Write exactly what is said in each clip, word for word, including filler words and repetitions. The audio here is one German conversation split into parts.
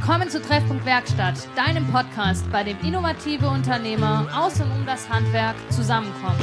Willkommen zu Treffpunkt Werkstatt, deinem Podcast, bei dem innovative Unternehmer aus und um das Handwerk zusammenkommen.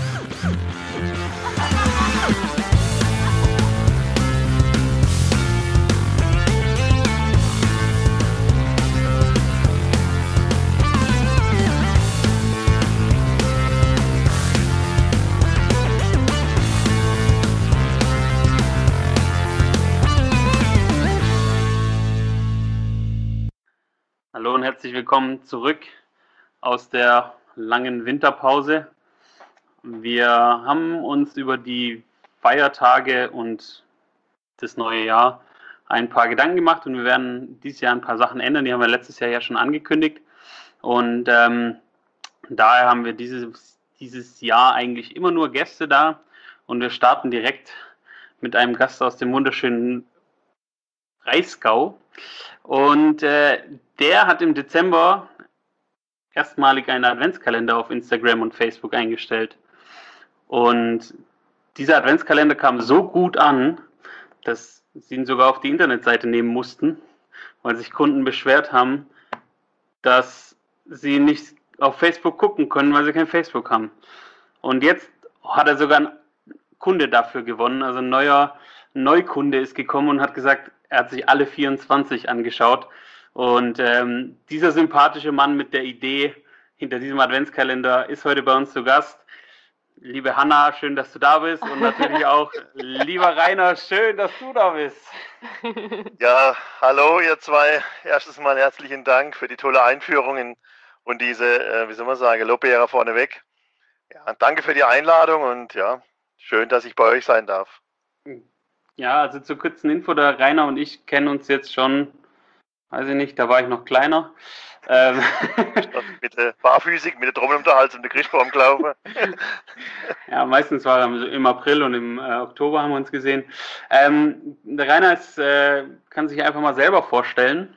Hallo und herzlich willkommen zurück aus der langen Winterpause. Wir haben uns über die Feiertage und das neue Jahr ein paar Gedanken gemacht und wir werden dieses Jahr ein paar Sachen ändern. Die haben wir letztes Jahr ja schon angekündigt und ähm, daher haben wir dieses, dieses Jahr eigentlich immer nur Gäste da und wir starten direkt mit einem Gast aus dem wunderschönen Breisgau. Und äh, der hat im Dezember erstmalig einen Adventskalender auf Instagram und Facebook eingestellt. Und dieser Adventskalender kam so gut an, dass sie ihn sogar auf die Internetseite nehmen mussten, weil sich Kunden beschwert haben, dass sie nicht auf Facebook gucken können, weil sie kein Facebook haben. Und jetzt hat er sogar einen Kunde dafür gewonnen, also ein neuer Neukunde ist gekommen und hat gesagt, er hat sich alle vierundzwanzig angeschaut und ähm, dieser sympathische Mann mit der Idee hinter diesem Adventskalender ist heute bei uns zu Gast. Liebe Hanna, schön, dass du da bist und natürlich auch lieber Rainer, schön, dass du da bist. Ja, hallo ihr zwei. Erstens mal herzlichen Dank für die tolle Einführung in, und diese, äh, wie soll man sagen, Lobbeere vorneweg. Ja, danke für die Einladung und ja, schön, dass ich bei euch sein darf. Ja, also zur kurzen Info, der Rainer und ich kennen uns jetzt schon, weiß ich nicht, da war ich noch kleiner. Ähm mit der Barphysik, mit der Trommel um den Hals und der Christbaum gelaufen. Ja, meistens war er im April und im äh, Oktober haben wir uns gesehen. Ähm, der Rainer ist, äh, kann sich einfach mal selber vorstellen.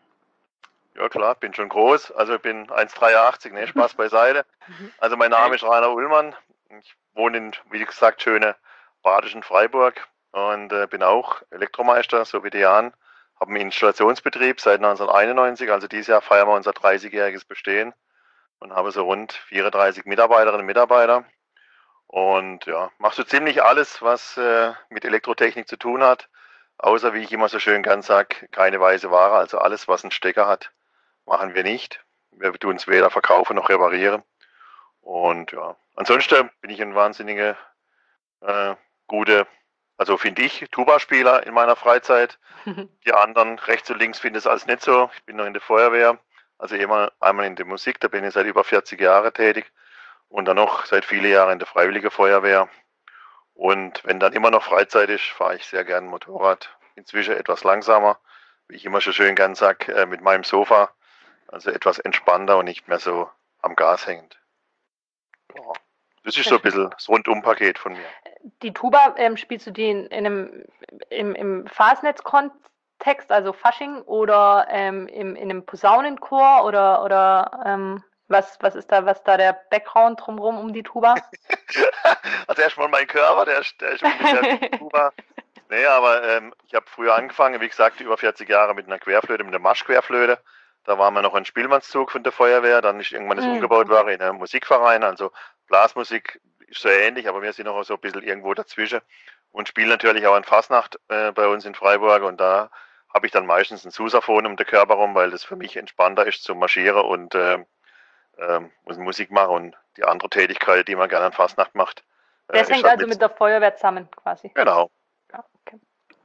Ja klar, bin schon groß, also ich bin eins Komma dreiundachtzig, ne, Spaß beiseite. Also mein Name ist Rainer Ullmann, ich wohne in, wie gesagt, schöne badischen Freiburg. Und äh, bin auch Elektromeister, so wie der Jan. Habe einen Installationsbetrieb seit neunzehnhunderteinundneunzig, also dieses Jahr feiern wir unser dreißigjähriges Bestehen und habe so rund vierunddreißig Mitarbeiterinnen und Mitarbeiter. Und ja, mache so ziemlich alles, was äh, mit Elektrotechnik zu tun hat, außer, wie ich immer so schön gern sage, keine weiße Ware. Also alles, was einen Stecker hat, machen wir nicht. Wir tun es weder verkaufen noch reparieren. Und ja, ansonsten bin ich ein wahnsinniger äh, gute Also finde ich, Tuba-Spieler in meiner Freizeit. Die anderen rechts und links finden es alles nicht so. Ich bin noch in der Feuerwehr, also immer einmal in der Musik, da bin ich seit über vierzig Jahren tätig und dann noch seit vielen Jahren in der Freiwilligen Feuerwehr. Und wenn dann immer noch Freizeit ist, fahre ich sehr gern Motorrad. Inzwischen etwas langsamer, wie ich immer schon schön gern sage, mit meinem Sofa. Also etwas entspannter und nicht mehr so am Gas hängend. Ja. Das ist so ein bisschen das Rundum-Paket von mir. Die Tuba, ähm, spielst du die in, in einem, im, im Fasnetz-Kontext, also Fasching, oder ähm, im, in einem Posaunenchor oder, oder ähm, was, was ist da, was da der Background drumherum um die Tuba? Also erstmal mein Körper, der, der ist ungefähr die Tuba. Nee, aber ähm, ich habe früher angefangen, wie gesagt, über vierzig Jahre mit einer Querflöte, mit einer Marschquerflöte. Da waren wir noch ein Spielmannszug von der Feuerwehr, dann ist irgendwann das mm. umgebaut war in einem Musikverein, also Blasmusik ist so ähnlich, aber wir sind noch so ein bisschen irgendwo dazwischen und spielen natürlich auch an Fasnacht äh, bei uns in Freiburg und da habe ich dann meistens ein Sousaphon um den Körper rum, weil das für mich entspannter ist zu marschieren und äh, äh, Musik machen und die andere Tätigkeit, die man gerne an Fasnacht macht. Äh, das hängt also mit der Feuerwehr zusammen quasi. Genau. Ja, okay.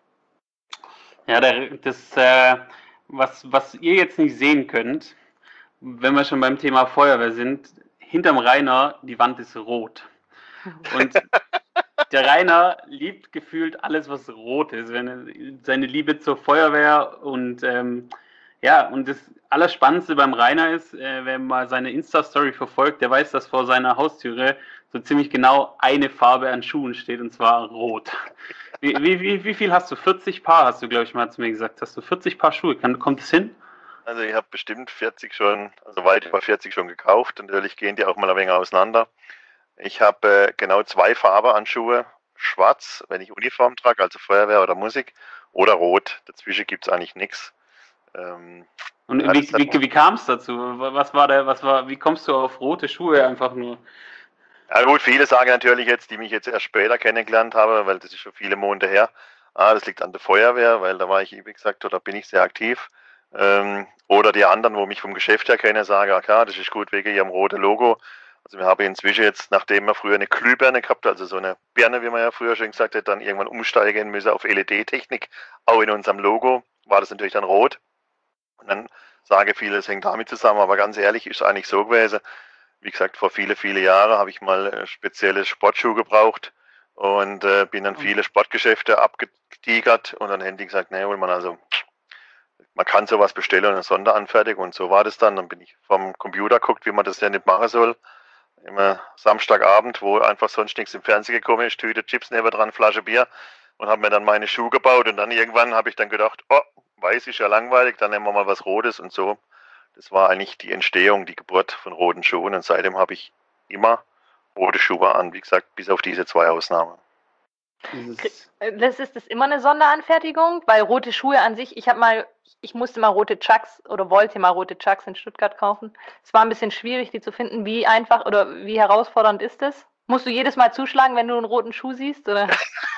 Ja, der, das, äh, was, was ihr jetzt nicht sehen könnt, wenn wir schon beim Thema Feuerwehr sind, hinterm Rainer, die Wand ist rot. Und der Rainer liebt gefühlt alles, was rot ist. Wenn er, seine Liebe zur Feuerwehr und ähm, ja, und das Allerspannendste beim Rainer ist, äh, wer mal seine Insta-Story verfolgt, der weiß, dass vor seiner Haustüre so ziemlich genau eine Farbe an Schuhen steht, und zwar rot. Wie, wie, wie, wie viel hast du? vierzig Paar, hast du, glaube ich, mal zu mir gesagt. Hast du vierzig Paar Schuhe? Kann, kommt es hin? Also ich habe bestimmt vierzig schon, also weit über vierzig schon gekauft. Natürlich gehen die auch mal ein wenig auseinander. Ich habe äh, genau zwei Farben an Schuhe. Schwarz, wenn ich Uniform trage, also Feuerwehr oder Musik, oder Rot. Dazwischen gibt es eigentlich nichts. Ähm, Und ja, wie, das hat- wie, wie kam es dazu? Was war der, was war, wie kommst du auf rote Schuhe einfach nur? Ja gut, viele sagen natürlich jetzt, die mich jetzt erst später kennengelernt haben, weil das ist schon viele Monate her. Ah, das liegt an der Feuerwehr, weil da war ich, wie gesagt, oder bin ich sehr aktiv. Ähm, oder die anderen, wo mich vom Geschäft her kennen, sagen, ah klar, das ist gut wegen ihrem roten Logo. Also wir haben inzwischen jetzt, nachdem wir früher eine Glühbirne gehabt, also so eine Birne, wie man ja früher schon gesagt hat, dann irgendwann umsteigen müssen auf L E D-Technik. Auch in unserem Logo war das natürlich dann rot. Und dann sagen viele, es hängt damit zusammen, aber ganz ehrlich, ist es eigentlich so gewesen. Wie gesagt, vor viele, viele Jahre habe ich mal äh, spezielle Sportschuhe gebraucht und äh, bin dann viele Sportgeschäfte abgetigert und dann haben die gesagt, nee, man also, man kann sowas bestellen und eine Sonderanfertigung und so war das dann. Dann bin ich vom Computer geguckt, wie man das denn nicht machen soll. Immer Samstagabend, wo einfach sonst nichts im Fernsehen gekommen ist, Tüte Chips neben dran, Flasche Bier und habe mir dann meine Schuhe gebaut und dann irgendwann habe ich dann gedacht, oh, weiß ist ja langweilig, dann nehmen wir mal was Rotes und so. Das war eigentlich die Entstehung, die Geburt von roten Schuhen und seitdem habe ich immer rote Schuhe an, wie gesagt, bis auf diese zwei Ausnahmen. Das ist das immer eine Sonderanfertigung, weil rote Schuhe an sich, ich habe mal, ich musste mal rote Chucks oder wollte mal rote Chucks in Stuttgart kaufen. Es war ein bisschen schwierig, die zu finden. Wie einfach oder wie herausfordernd ist das? Musst du jedes Mal zuschlagen, wenn du einen roten Schuh siehst, oder?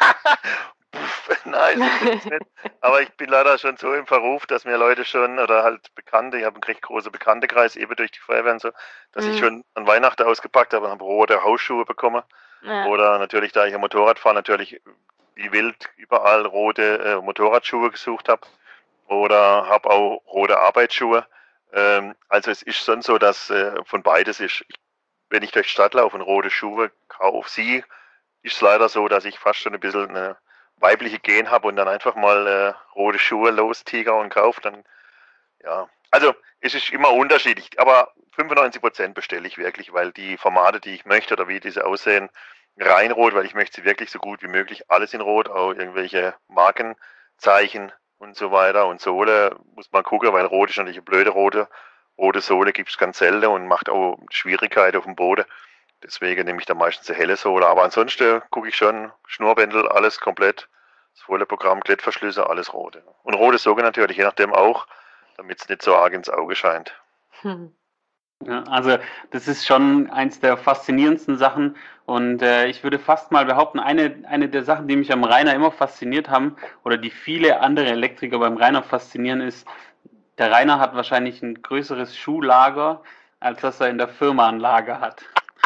Puff, nein, das ist nicht. Aber ich bin leider schon so im Verruf, dass mir Leute schon, oder halt Bekannte, ich habe einen recht großen Bekanntenkreis, eben durch die Feuerwehr und so, dass Mhm. ich schon an Weihnachten ausgepackt habe und habe rote Hausschuhe bekommen. Ja. Oder natürlich, da ich ein Motorrad fahre, natürlich wie wild überall rote äh, Motorradschuhe gesucht habe. Oder habe auch rote Arbeitsschuhe. Ähm, also es ist schon so, dass äh, von beides ist. Ich, wenn ich durch die Stadt laufe und rote Schuhe kaufe, sie, ist es leider so, dass ich fast schon ein bisschen eine weibliche Gen habe und dann einfach mal äh, rote Schuhe lostiger und kaufe. Dann, ja, also es ist immer unterschiedlich. Aber fünfundneunzig Prozent bestelle ich wirklich, weil die Formate, die ich möchte oder wie diese aussehen, rein rot, weil ich möchte sie wirklich so gut wie möglich alles in rot, auch irgendwelche Markenzeichen und so weiter. Und Sohle muss man gucken, weil rot ist natürlich eine blöde rote. Rote Sohle gibt es ganz selten und macht auch Schwierigkeiten auf dem Boden. Deswegen nehme ich da meistens eine helle Sohle. Aber ansonsten gucke ich schon, Schnurrbändel, alles komplett. Das volle Programm, Klettverschlüsse, alles rote. Und rote Sohle natürlich, je nachdem auch, damit es nicht so arg ins Auge scheint. Hm. Ja, also das ist schon eins der faszinierendsten Sachen und äh, ich würde fast mal behaupten, eine, eine der Sachen, die mich am Rainer immer fasziniert haben oder die viele andere Elektriker beim Rainer faszinieren, ist, der Rainer hat wahrscheinlich ein größeres Schuhlager, als dass er in der Firma ein Lager hat.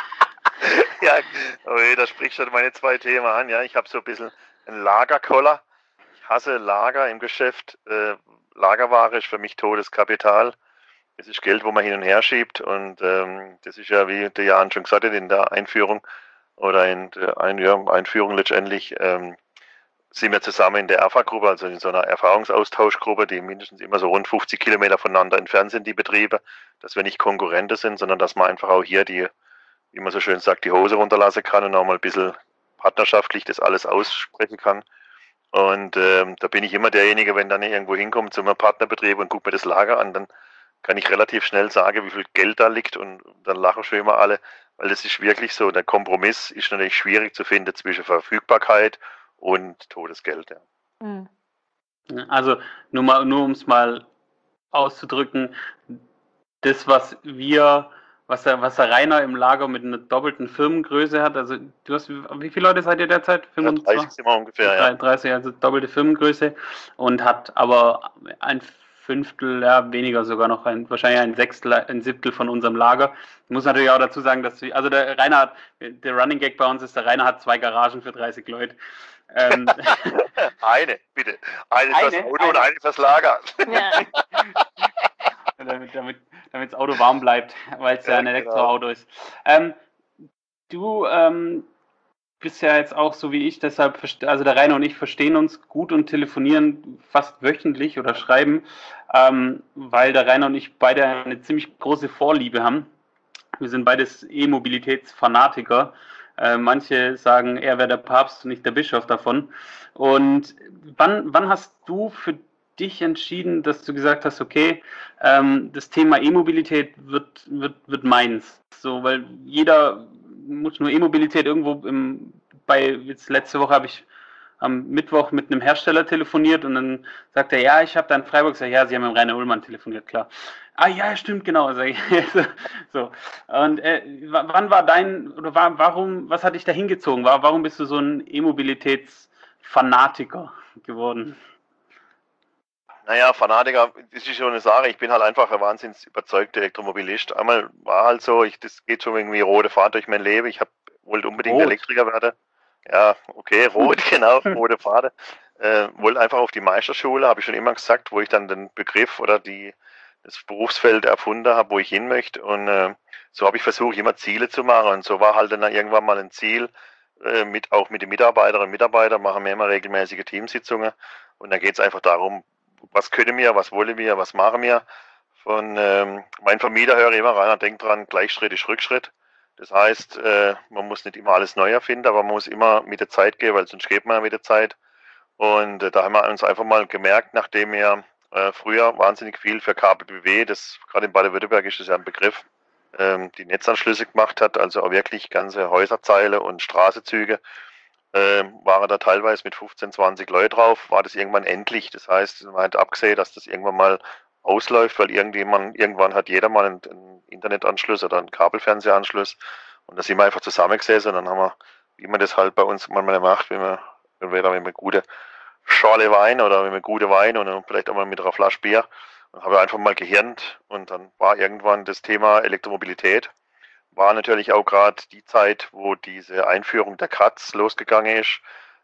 Ja, okay, da sprichst du meine zwei Themen an. Ja, ich habe so ein bisschen einen Lagerkoller. Ich hasse Lager im Geschäft. Äh, Lagerware ist für mich totes Kapital. Es ist Geld, wo man hin und her schiebt und ähm, das ist ja, wie der Jan schon gesagt hat, in der Einführung oder in der Ein ja, Einführung letztendlich ähm, sind wir zusammen in der E R F A-Gruppe, also in so einer Erfahrungsaustauschgruppe, die mindestens immer so rund fünfzig Kilometer voneinander entfernt sind, die Betriebe, dass wir nicht Konkurrente sind, sondern dass man einfach auch hier die, wie man so schön sagt, die Hose runterlassen kann und auch mal ein bisschen partnerschaftlich das alles aussprechen kann. Und ähm, da bin ich immer derjenige, wenn dann irgendwo hinkommt zu einem Partnerbetrieb und guckt mir das Lager an, dann kann ich relativ schnell sagen, wie viel Geld da liegt und dann lachen schon immer alle, weil das ist wirklich so, der Kompromiss ist natürlich schwierig zu finden zwischen Verfügbarkeit und Todesgeld. Ja. Hm. Also nur mal, nur um es mal auszudrücken, das, was wir, was der, was der Rainer im Lager mit einer doppelten Firmengröße hat, also du hast, wie viele Leute seid ihr derzeit? Ja, dreißig sind wir ungefähr, ja. dreißig, also doppelte Firmengröße und hat aber ein Fünftel, ja, weniger sogar noch, ein, wahrscheinlich ein Sechstel, ein Siebtel von unserem Lager. Ich muss natürlich auch dazu sagen, dass wir, also der Rainer hat, der Running Gag bei uns ist, der Rainer hat zwei Garagen für dreißig Leute. Ähm, eine, bitte. Eine, Eine, fürs Auto eine. und eine fürs Lager. Ja. damit damit, damit das Auto warm bleibt, weil es ja, Ja, ein genau. Elektroauto ist. Ähm, du ähm, bist ja jetzt auch so wie ich, deshalb, verste- also der Rainer und ich verstehen uns gut und telefonieren fast wöchentlich oder schreiben, ähm, weil der Rainer und ich beide eine ziemlich große Vorliebe haben. Wir sind beides E-Mobilitätsfanatiker. Äh, manche sagen, er wäre der Papst und nicht der Bischof davon. Und wann, wann hast du für dich entschieden, dass du gesagt hast, okay, ähm, das Thema E-Mobilität wird, wird, wird meins? So, weil jeder muss nur E-Mobilität irgendwo im, bei, jetzt letzte Woche habe ich am Mittwoch mit einem Hersteller telefoniert und dann sagt er, ja, ich habe da in Freiburg gesagt, ja, Sie haben mit Rainer Ullmann telefoniert, klar. Ah ja, stimmt, genau. Sag ich. So. Und äh, wann war dein, oder war, warum, was hat dich da hingezogen? War, warum bist du so ein E-Mobilitätsfanatiker geworden? Naja, Fanatiker, das ist schon eine Sache. Ich bin halt einfach ein wahnsinnig überzeugter Elektromobilist. Einmal war halt so, ich, das geht schon irgendwie rote Fahrt durch mein Leben. Ich hab, wollte unbedingt Rot. Elektriker werden. Ja, okay, rot, genau, rote Pfade. Äh, wollte einfach auf die Meisterschule, habe ich schon immer gesagt, wo ich dann den Begriff oder die, das Berufsfeld erfunden habe, wo ich hin möchte. Und äh, so habe ich versucht, immer Ziele zu machen. Und so war halt dann irgendwann mal ein Ziel, äh, mit, auch mit den Mitarbeiterinnen und Mitarbeitern, machen wir immer regelmäßige Teamsitzungen. Und dann geht es einfach darum, was können wir, was wollen wir, was machen wir. Von ähm, meinem Vermieter höre ich immer rein, denkt dran, Gleichschritt ist Rückschritt. Das heißt, äh, man muss nicht immer alles neu erfinden, aber man muss immer mit der Zeit gehen, weil sonst geht man ja mit der Zeit. Und äh, da haben wir uns einfach mal gemerkt, nachdem wir äh, früher wahnsinnig viel für K B B W, das gerade in Baden-Württemberg ist das ja ein Begriff, ähm, die Netzanschlüsse gemacht hat, also auch wirklich ganze Häuserzeile und Straßenzüge, äh, waren da teilweise mit fünfzehn, zwanzig Leute drauf, war das irgendwann endlich. Das heißt, man hat abgesehen, dass das irgendwann mal ausläuft, weil irgendjemand, irgendwann hat jeder mal einen, einen Internetanschluss oder einen Kabelfernsehanschluss. Und da sind wir einfach zusammengesessen und dann haben wir, wie man das halt bei uns manchmal macht, wenn wir, entweder mit einer gute Schorle Wein oder mit einem guten Wein und vielleicht auch mal mit einer Flasche Bier. Dann haben wir einfach mal gehirnt und dann war irgendwann das Thema Elektromobilität. War natürlich auch gerade die Zeit, wo diese Einführung der Kratz losgegangen ist.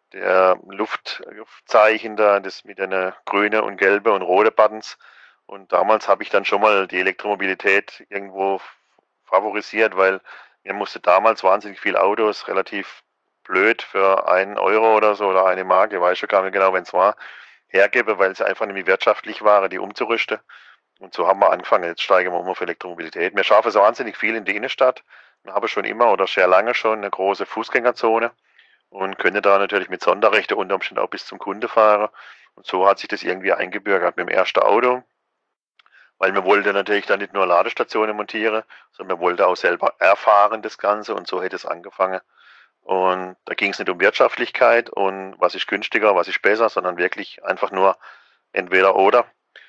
Der Luftzeichen da, das mit einer grüne und gelbe und rote Buttons. Und damals habe ich dann schon mal die Elektromobilität irgendwo favorisiert, weil mir musste damals wahnsinnig viel Autos, relativ blöd für einen Euro oder so oder eine Mark, ich weiß schon gar nicht genau, wenn es war, hergebe, weil es einfach nämlich wirtschaftlich war, die umzurüsten. Und so haben wir angefangen, jetzt steigen wir um auf Elektromobilität. Wir schaffen so wahnsinnig viel in die Innenstadt. Wir haben schon immer oder sehr lange schon eine große Fußgängerzone und können da natürlich mit Sonderrechte unter Umständen auch bis zum Kunde fahren. Und so hat sich das irgendwie eingebürgert mit dem ersten Auto. Weil wir wollten natürlich dann nicht nur Ladestationen montieren, sondern wir wollten auch selber erfahren das Ganze und so hätte es angefangen. Und da ging es nicht um Wirtschaftlichkeit und was ist günstiger, was ist besser, sondern wirklich einfach nur entweder oder.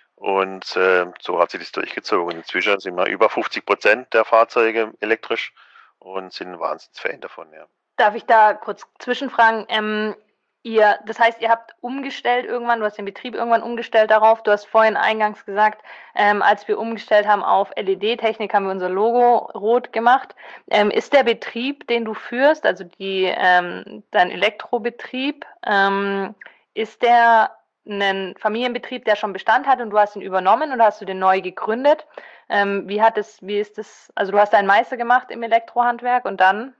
Und äh, so hat sich das durchgezogen. Inzwischen sind wir über fünfzig Prozent der Fahrzeuge elektrisch und sind ein Wahnsinnsfan davon, ja. Darf ich da kurz zwischenfragen? Ähm, ihr, das heißt, ihr habt umgestellt irgendwann, du hast den Betrieb irgendwann umgestellt darauf. Du hast vorhin eingangs gesagt, ähm, als wir umgestellt haben auf L E D-Technik, haben wir unser Logo rot gemacht. Ähm, ist der Betrieb, den du führst, also die, ähm, dein Elektrobetrieb, ähm, ist der ein Familienbetrieb, der schon Bestand hat und du hast ihn übernommen oder hast du den neu gegründet? Ähm, wie hat es, wie ist das, also du hast einen Meister gemacht im Elektrohandwerk und dann?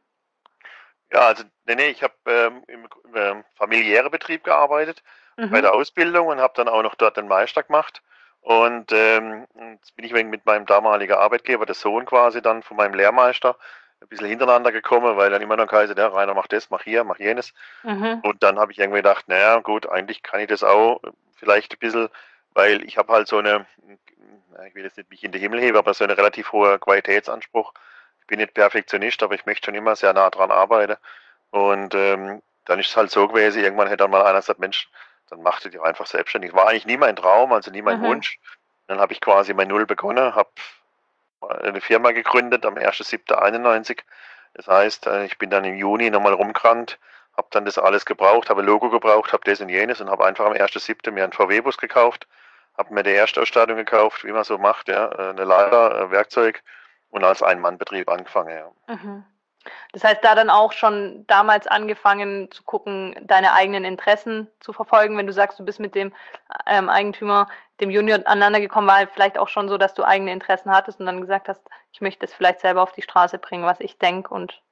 Ja, also nee, nee, ich habe ähm, im, im ähm, familiären Betrieb gearbeitet, Mhm. bei der Ausbildung und habe dann auch noch dort den Meister gemacht. Und ähm, jetzt bin ich mit meinem damaligen Arbeitgeber, der Sohn quasi dann von meinem Lehrmeister, ein bisschen hintereinander gekommen, weil dann immer noch geheißen, der Rainer macht das, mach hier, mach jenes. Mhm. Und dann habe ich irgendwie gedacht, naja gut, eigentlich kann ich das auch vielleicht ein bisschen, weil ich habe halt so eine, ich will jetzt nicht mich in den Himmel heben, aber so einen relativ hohen Qualitätsanspruch. Ich bin nicht Perfektionist, aber ich möchte schon immer sehr nah dran arbeiten. Und ähm, dann ist es halt so gewesen, irgendwann hätte dann mal einer gesagt, Mensch, dann mach dich einfach selbstständig. War eigentlich nie mein Traum, also nie mein Mhm. Wunsch. Dann habe ich quasi bei Null begonnen, habe eine Firma gegründet am ersten siebten einundneunzig. Das heißt, ich bin dann im Juni nochmal rumgerannt, habe dann das alles gebraucht, habe ein Logo gebraucht, habe das und jenes und habe einfach am ersten siebten mir einen V W-Bus gekauft, habe mir die Erstausstattung gekauft, wie man so macht, ja, eine Leiter, ein Werkzeug und als Ein-Mann-Betrieb angefangen. Ja. Mhm. Das heißt, da dann auch schon damals angefangen zu gucken, deine eigenen Interessen zu verfolgen, wenn du sagst, du bist mit dem ähm, Eigentümer, dem Junior aneinander gekommen, war halt vielleicht auch schon so, dass du eigene Interessen hattest und dann gesagt hast, ich möchte es vielleicht selber auf die Straße bringen, was ich denke und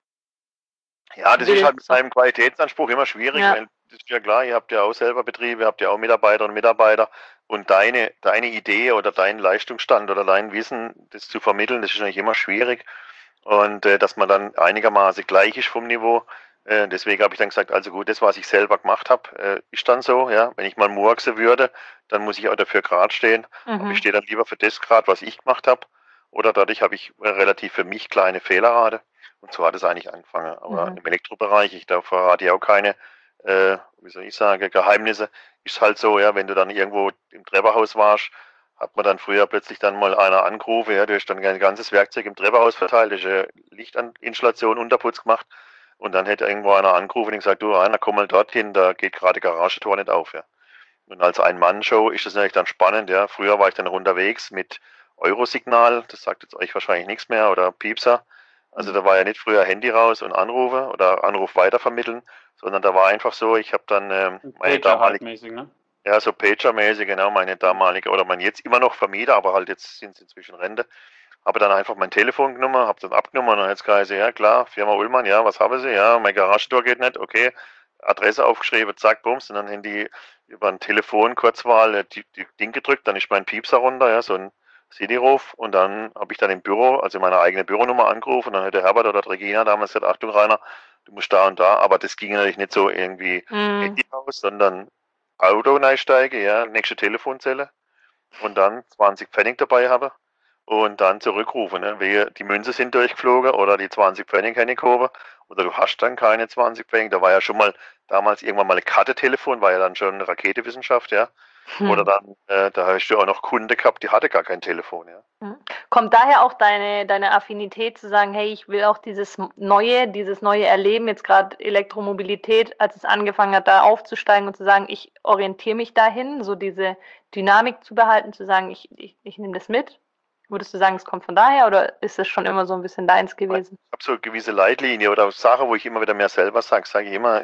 Ja, das will ist halt mit so. einem Qualitätsanspruch immer schwierig, Ja. weil das ist ja klar, ihr habt ja auch selber Betriebe, ihr habt ja auch Mitarbeiterinnen und Mitarbeiter und deine, deine Idee oder dein Leistungsstand oder dein Wissen, das zu vermitteln, das ist natürlich immer schwierig und äh, dass man dann einigermaßen gleich ist vom Niveau. Äh, deswegen habe ich dann gesagt, also gut, das, was ich selber gemacht habe, äh, ist dann so, ja. Wenn ich mal murksen würde, dann muss ich auch dafür gerade stehen. Aber Mhm. ich stehe dann lieber für das gerade, was ich gemacht habe. Oder dadurch habe ich äh, relativ für mich kleine Fehlerrate. Und so hat es eigentlich angefangen. Aber Mhm. im Elektrobereich, ich da verrate ja auch keine äh, wie soll ich sagen, Geheimnisse. Ist halt so, ja, wenn du dann irgendwo im Treppenhaus warst, hat man dann früher plötzlich dann mal einer angerufen, ja, du hast dann ein ganzes Werkzeug im Treppenhaus verteilt, du hast eine Lichtinstallation, Unterputz gemacht und dann hätte irgendwo einer angerufen und gesagt, du Rainer, komm mal dorthin, da geht gerade Garagentor nicht auf, ja. Und als Ein-Mann-Show ist das natürlich dann spannend, ja. Früher war ich dann unterwegs mit Eurosignal, das sagt jetzt euch wahrscheinlich nichts mehr, oder Piepser. Also da war ja nicht früher Handy raus und Anrufe oder Anruf weitervermitteln, sondern da war einfach so, ich habe dann ähm, meine damalige, ne? ja, so Pager-mäßig, genau, meine damalige, oder mein jetzt immer noch Vermieter, aber halt jetzt sind sie inzwischen Rente, habe dann einfach mein Telefon genommen, habe dann abgenommen und dann jetzt geheißen, ja klar, Firma Ullmann, ja, was haben Sie? Ja, mein Garagentor geht nicht, okay, Adresse aufgeschrieben, zack, bums, und dann haben die über ein Telefon Kurzwahl die, die Ding gedrückt, dann ist mein Piepser runter, ja, so ein City-Ruf und dann habe ich dann im Büro, also meine eigene Büronummer angerufen und dann hat der Herbert oder die Regina damals gesagt, Achtung Rainer, du musst da und da, aber das ging natürlich nicht so irgendwie Mhm. Handy aus, sondern Auto einsteigen, ja, nächste Telefonzelle und dann zwanzig Pfennig dabei habe und dann zurückrufen, ne? Wehe, die Münze sind durchgeflogen oder die zwanzig Pfennig keine gehoben oder du hast dann keine zwanzig Pfennig, da war ja schon mal damals irgendwann mal ein Kartetelefon, war ja dann schon eine Raketewissenschaft, ja. Oder Hm. dann, äh, da hast du auch noch Kunde gehabt, die hatte gar kein Telefon, ja. Hm. Kommt daher auch deine, deine Affinität zu sagen, hey, ich will auch dieses Neue, dieses neue Erleben, jetzt gerade Elektromobilität, als es angefangen hat, da aufzusteigen und zu sagen, ich orientiere mich dahin, so diese Dynamik zu behalten, zu sagen, ich, ich, ich nehme das mit? Würdest du sagen, es kommt von daher oder ist es schon immer so ein bisschen deins gewesen? Ich habe so eine gewisse Leitlinie oder Sache, wo ich immer wieder mehr selber sage, sage ich immer,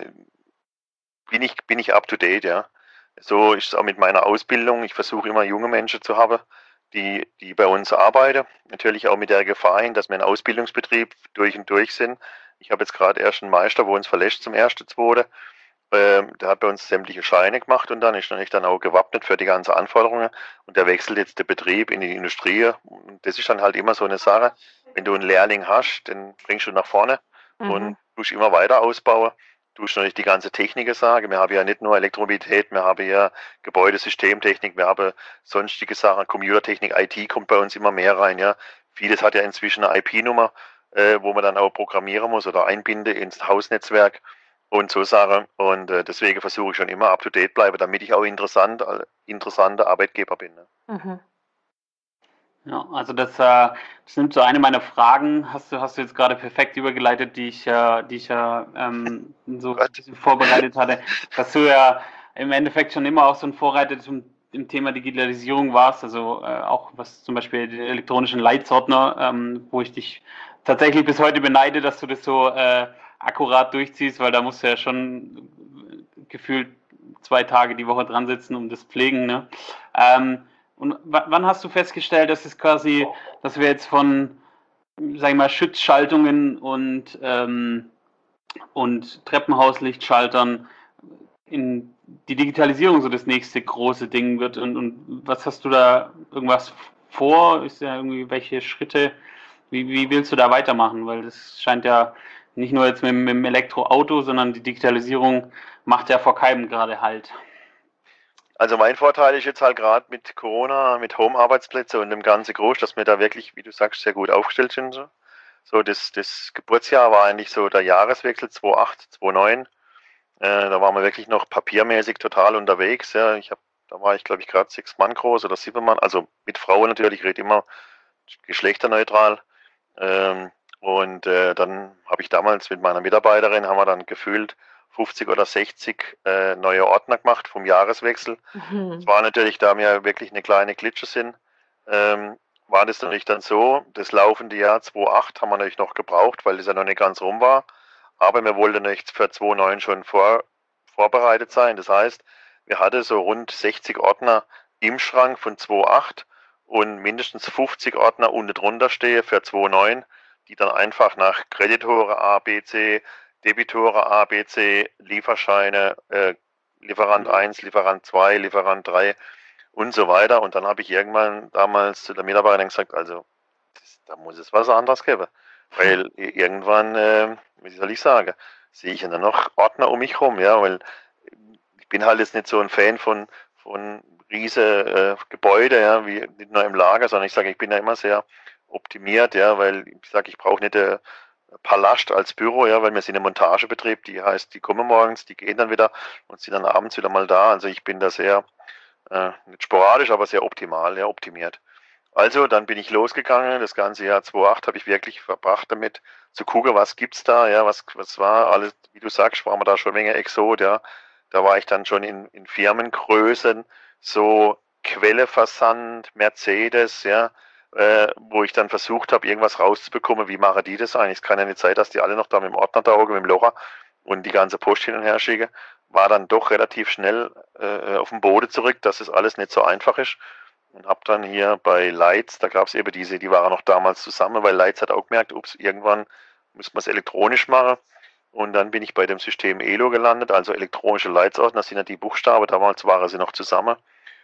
bin ich, bin ich up to date, ja. So ist es auch mit meiner Ausbildung. Ich versuche immer junge Menschen zu haben, die, die bei uns arbeiten. Natürlich auch mit der Gefahr hin, dass wir ein Ausbildungsbetrieb durch und durch sind. Ich habe jetzt gerade erst einen Meister, wo uns verlässt zum ersten, zweiten. Ähm, der hat bei uns sämtliche Scheine gemacht und dann ist natürlich dann auch gewappnet für die ganzen Anforderungen und der wechselt jetzt den Betrieb in die Industrie. Und das ist dann halt immer so eine Sache, wenn du einen Lehrling hast, den bringst du nach vorne Mhm. und tust immer weiter ausbauen. Du musst natürlich die ganze Technik sagen. Wir haben ja nicht nur Elektromobilität, wir haben ja Gebäudesystemtechnik, wir haben sonstige Sachen, Computertechnik, I T kommt bei uns immer mehr rein. Ja, vieles hat ja inzwischen eine I P-Nummer, äh, wo man dann auch programmieren muss oder einbinden ins Hausnetzwerk und so Sachen. Und äh, deswegen versuche ich schon immer up to date bleiben, damit ich auch interessant, äh, interessanter Arbeitgeber bin. Ne? Mhm. Ja, also das, äh, das nimmt so eine meiner Fragen, hast du, hast du jetzt gerade perfekt übergeleitet, die ich, äh, die ich ja ähm, so ein bisschen vorbereitet hatte, dass du ja im Endeffekt schon immer auch so ein Vorreiter zum im Thema Digitalisierung warst, also äh, auch was zum Beispiel den elektronischen Leitsordner, ähm, wo ich dich tatsächlich bis heute beneide, dass du das so äh, akkurat durchziehst, weil da musst du ja schon gefühlt zwei Tage die Woche dran sitzen, um das pflegen, ne? Ähm, Und w- wann hast du festgestellt, dass es quasi, dass wir jetzt von, sag ich mal, Schutzschaltungen und, ähm, und Treppenhauslichtschaltern in die Digitalisierung so das nächste große Ding wird? Und, und was hast du da irgendwas vor? Ist ja irgendwie welche Schritte? Wie, wie willst du da weitermachen? Weil das scheint ja nicht nur jetzt mit, mit dem Elektroauto, sondern die Digitalisierung macht ja vor keinem gerade Halt. Also mein Vorteil ist jetzt halt gerade mit Corona, mit Home-Arbeitsplätze und dem ganzen Groß, dass wir da wirklich, wie du sagst, sehr gut aufgestellt sind. So, so das, das Geburtsjahr war eigentlich so der Jahreswechsel zweitausendacht, zweitausendneun. Äh, da waren wir wirklich noch papiermäßig total unterwegs. Ja. Ich hab, da war ich, glaube ich, gerade sechs Mann groß oder sieben Mann. Also mit Frauen natürlich, ich rede immer geschlechterneutral. Ähm, und äh, dann habe ich damals mit meiner Mitarbeiterin, haben wir dann gefühlt fünfzig oder sechzig äh, neue Ordner gemacht vom Jahreswechsel. Mhm. Es war natürlich, da wir wirklich eine kleine Klitsche sind, ähm, war das natürlich dann so, das laufende Jahr zweitausendacht haben wir natürlich noch gebraucht, weil das ja noch nicht ganz rum war. Aber wir wollten natürlich für zweitausendneun schon vor, vorbereitet sein. Das heißt, wir hatten so rund sechzig Ordner im Schrank von zweitausendacht und mindestens fünfzig Ordner unten drunter stehen für zweitausendneun, die dann einfach nach Kreditore A, B, C, Debitore A, B, C, Lieferscheine, äh, Lieferant eins, Lieferant zwei, Lieferant drei und so weiter. Und dann habe ich irgendwann damals zu der Mitarbeiterin gesagt, also das, da muss es was anderes geben. Weil irgendwann, äh, wie soll ich sagen, sehe ich ja nur noch Ordner um mich rum, ja, weil ich bin halt jetzt nicht so ein Fan von, von riese äh, Gebäude, ja, wie nicht nur im Lager, sondern ich sage, ich bin ja immer sehr optimiert, ja, weil ich sage, ich brauche nicht eine Palast als Büro, ja, weil wir sind ein Montagebetrieb, die heißt, die kommen morgens, die gehen dann wieder und sind dann abends wieder mal da. Also ich bin da sehr, äh, nicht sporadisch, aber sehr optimal, ja, optimiert. Also dann bin ich losgegangen, das ganze Jahr zweitausendacht habe ich wirklich verbracht damit, zu gucken, was gibt's da, ja, was, was war alles, wie du sagst, waren wir da schon eine Menge Exot, ja. Da war ich dann schon in, in Firmengrößen, so Quelleversand, Mercedes, ja, äh, wo ich dann versucht habe, irgendwas rauszubekommen, wie machen die das eigentlich? Es kann ja nicht sein, dass die alle noch da mit dem Ordner da hocken, mit dem Locher und die ganze Post hin und her schicken. War dann doch relativ schnell äh, auf den Boden zurück, dass es alles nicht so einfach ist. Und habe dann hier bei Leitz, da gab es eben diese, die waren noch damals zusammen, weil Leitz hat auch gemerkt, ups, irgendwann muss man es elektronisch machen. Und dann bin ich bei dem System E L O gelandet, also elektronische Leitsordner, das sind ja die Buchstaben, damals waren sie noch zusammen.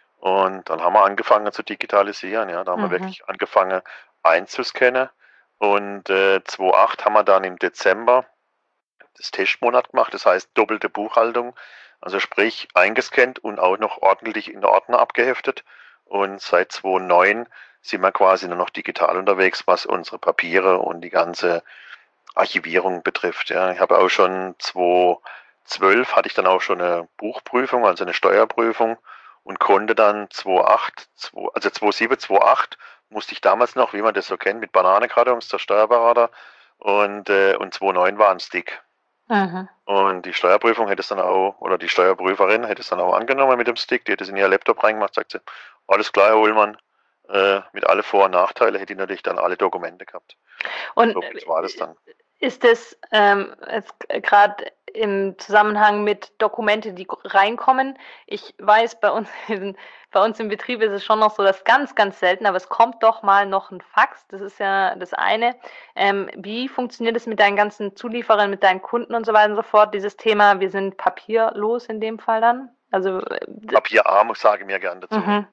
Und dann haben wir angefangen zu digitalisieren, ja, da haben mhm. wir wirklich angefangen einzuscannen. Und äh, zweitausendacht haben wir dann im Dezember das Testmonat gemacht, das heißt doppelte Buchhaltung, also sprich eingescannt und auch noch ordentlich in Ordner abgeheftet. Und seit zweitausendneun sind wir quasi nur noch digital unterwegs, was unsere Papiere und die ganze Archivierung betrifft. Ja. Ich habe auch schon zweitausendzwölf hatte ich dann auch schon eine Buchprüfung, also eine Steuerprüfung und konnte dann zweitausendacht, also zweitausendsieben, zweitausendachtzehn musste ich damals noch, wie man das so kennt, mit Bananenkartons zur Steuerberater und, äh, und zweitausendneun war ein Stick. Mhm. Und die Steuerprüfung hätte es dann auch, oder die Steuerprüferin hätte es dann auch angenommen mit dem Stick, die hätte es in ihr Laptop reingemacht, sagt sie, alles klar, Herr Ullmann, äh, mit alle Vor- und Nachteile hätte ich natürlich dann alle Dokumente gehabt. Und so war das dann. Ist das ähm, gerade im Zusammenhang mit Dokumente, die reinkommen? Ich weiß, bei uns, in, bei uns im Betrieb ist es schon noch so, dass ganz, ganz selten, aber es kommt doch mal noch ein Fax. Das ist ja das eine. Ähm, wie funktioniert es mit deinen ganzen Zulieferern, mit deinen Kunden und so weiter und so fort? Dieses Thema, wir sind papierlos in dem Fall dann? Also papierarm, sage ich mir gern dazu. Mhm.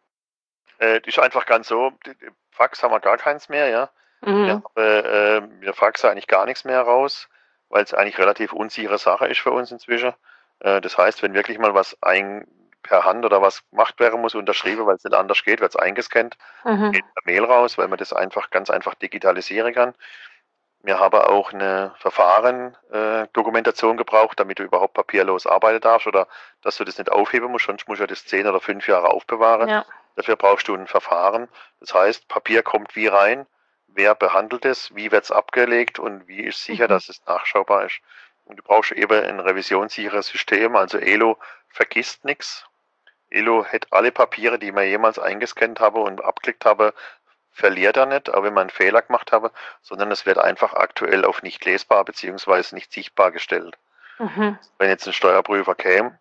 Äh, ist einfach ganz so, Fax haben wir gar keins mehr, ja. Mhm. Wir, äh, wir faxen eigentlich gar nichts mehr raus, weil es eigentlich relativ unsichere Sache ist für uns inzwischen. Äh, das heißt, wenn wirklich mal was ein, per Hand oder was gemacht werden muss, unterschrieben, weil es nicht anders geht, wird es eingescannt, mhm. geht per Mail raus, weil man das einfach ganz einfach digitalisieren kann. Wir haben auch eine Verfahren-Dokumentation äh, gebraucht, damit du überhaupt papierlos arbeiten darfst oder dass du das nicht aufheben musst, sonst musst du das zehn oder fünf Jahre aufbewahren. Ja. Dafür brauchst du ein Verfahren. Das heißt, Papier kommt wie rein, wer behandelt es, wie wird es abgelegt und wie ist sicher, mhm. dass es nachschaubar ist. Und du brauchst eben ein revisionssicheres System, also E L O vergisst nichts. E L O hat alle Papiere, die man jemals eingescannt habe und abgeklickt habe, verliert er nicht, auch wenn man einen Fehler gemacht habe, sondern es wird einfach aktuell auf nicht lesbar bzw. nicht sichtbar gestellt. Mhm. Wenn jetzt ein Steuerprüfer käme,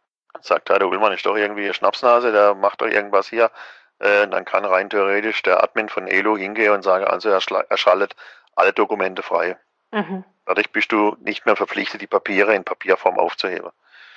sagt, der Ullmann ist doch irgendwie eine Schnapsnase, der macht doch irgendwas hier, äh, dann kann rein theoretisch der Admin von E L O hingehen und sagen, also er, er schaltet alle Dokumente frei. Mhm. Dadurch bist du nicht mehr verpflichtet, die Papiere in Papierform aufzuheben.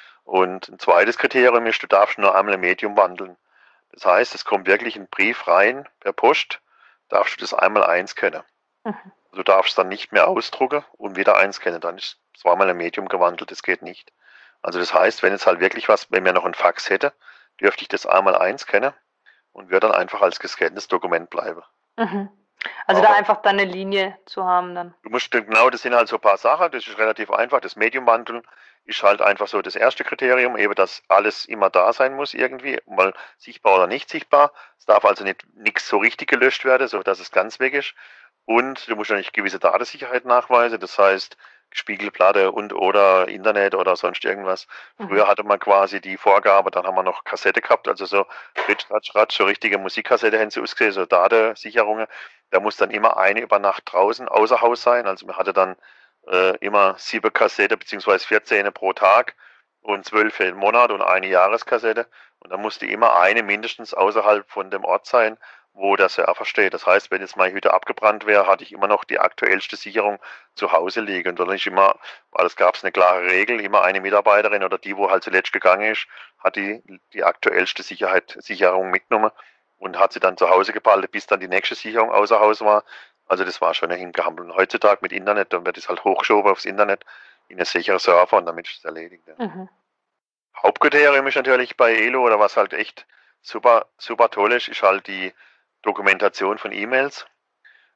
Und ein zweites Kriterium ist, du darfst nur einmal ein Medium wandeln. Das heißt, es kommt wirklich ein Brief rein per Post, darfst du das einmal einscannen. Mhm. Du darfst dann nicht mehr ausdrucken und wieder einscannen, dann ist zweimal ein Medium gewandelt, das geht nicht. Also das heißt, wenn jetzt halt wirklich was, wenn wir noch ein Fax hätte, dürfte ich das einmal einscannen und würde dann einfach als gescanntes Dokument bleiben. Mhm. Also Aber da einfach dann eine Linie zu haben dann. Du musst, genau, das sind halt so ein paar Sachen, das ist relativ einfach. Das Medium-Wandeln ist halt einfach so das erste Kriterium, eben, dass alles immer da sein muss irgendwie, mal sichtbar oder nicht sichtbar. Es darf also nicht nichts so richtig gelöscht werden, so dass es ganz weg ist. Und du musst natürlich gewisse Datensicherheit nachweisen, das heißt Spiegelplatte und oder Internet oder sonst irgendwas. Früher mhm. hatte man quasi die Vorgabe, dann haben wir noch Kassette gehabt, also so Ritsch, Ratsch, Ratsch, so richtige Musikkassette haben sie ausgesehen, so Datensicherungen. Da muss dann immer eine über Nacht draußen außer Haus sein. Also man hatte dann äh, immer sieben Kassette beziehungsweise vierzehn pro Tag und zwölf im Monat und eine Jahreskassette. Und dann musste immer eine mindestens außerhalb von dem Ort sein, wo der Server steht. Das heißt, wenn jetzt meine Hütte abgebrannt wäre, hatte ich immer noch die aktuellste Sicherung zu Hause liegen. Und dann nicht immer, weil es gab eine klare Regel, immer eine Mitarbeiterin oder die, wo halt zuletzt gegangen ist, hat die, die aktuellste Sicherheit, Sicherung mitgenommen und hat sie dann zu Hause geballt, bis dann die nächste Sicherung außer Haus war. Also das war schon ein Hingehampel. Und heutzutage mit Internet, dann wird es halt hochgeschoben aufs Internet in einen sicheren Server und damit ist es erledigt. Ja. Mhm. Hauptkriterium ist natürlich bei E L O oder was halt echt super, super toll ist, ist halt die Dokumentation von E-Mails.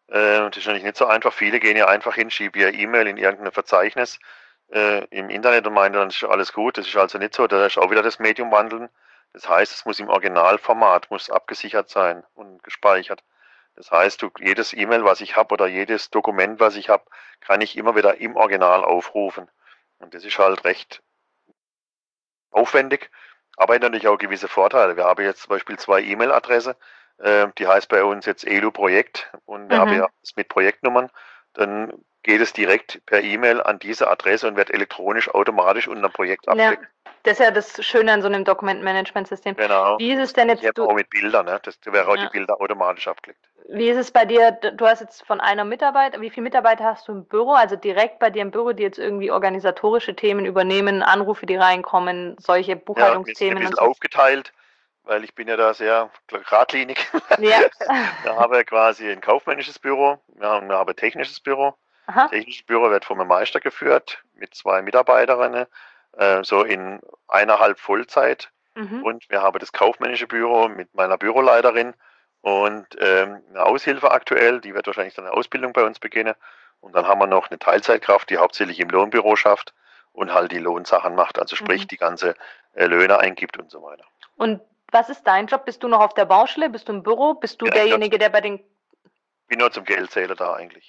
Äh, das ist natürlich nicht so einfach. Viele gehen ja einfach hin, schieben ihr E-Mail in irgendein Verzeichnis äh, im Internet und meinen, dann ist alles gut. Das ist also nicht so. Da ist auch wieder das Medium wandeln. Das heißt, es muss im Originalformat, muss abgesichert sein und gespeichert. Das heißt, du, jedes E-Mail, was ich habe oder jedes Dokument, was ich habe, kann ich immer wieder im Original aufrufen. Und das ist halt recht aufwendig, aber hat natürlich auch gewisse Vorteile. Wir haben jetzt zum Beispiel zwei E-Mail-Adresse, äh, die heißt bei uns jetzt E L U Projekt und wir Mhm. haben ja das mit Projektnummern. Dann geht es direkt per E-Mail an diese Adresse und wird elektronisch automatisch unter dem Projekt Ja, abgedeckt. das ist ja das Schöne an so einem Dokumentenmanagementsystem. Genau. Wie ist es denn jetzt, Wir haben du, auch mit Bildern, ne? Das wäre auch Ja. die Bilder automatisch abgelegt. wie ist es bei dir? D- Du hast jetzt von einer Mitarbeiter, wie viele Mitarbeiter hast du im Büro? Also direkt bei dir im Büro, die jetzt irgendwie organisatorische Themen übernehmen, Anrufe, die reinkommen, solche Ja, wir sind ein Buchhaltungsthemen und bisschen so. aufgeteilt, weil ich bin ja da sehr geradlinig. Ja. Wir haben ja quasi ein kaufmännisches Büro, wir haben, wir haben ein technisches Büro. Aha. Technisches Büro wird vom Meister geführt mit zwei Mitarbeiterinnen, äh, so in eineinhalb Vollzeit. Mhm. Und wir haben das kaufmännische Büro mit meiner Büroleiterin und ähm, eine Aushilfe aktuell, die wird wahrscheinlich dann eine Ausbildung bei uns beginnen. Und dann haben wir noch eine Teilzeitkraft, die hauptsächlich im Lohnbüro schafft und halt die Lohnsachen macht, also sprich Mhm. die ganze äh, Löhne eingibt und so weiter. Und was ist dein Job? Bist du noch auf der Baustelle? Bist du im Büro? Bist du Ja, ich glaub, derjenige, der bei den Ich bin nur zum Geldzähler da eigentlich.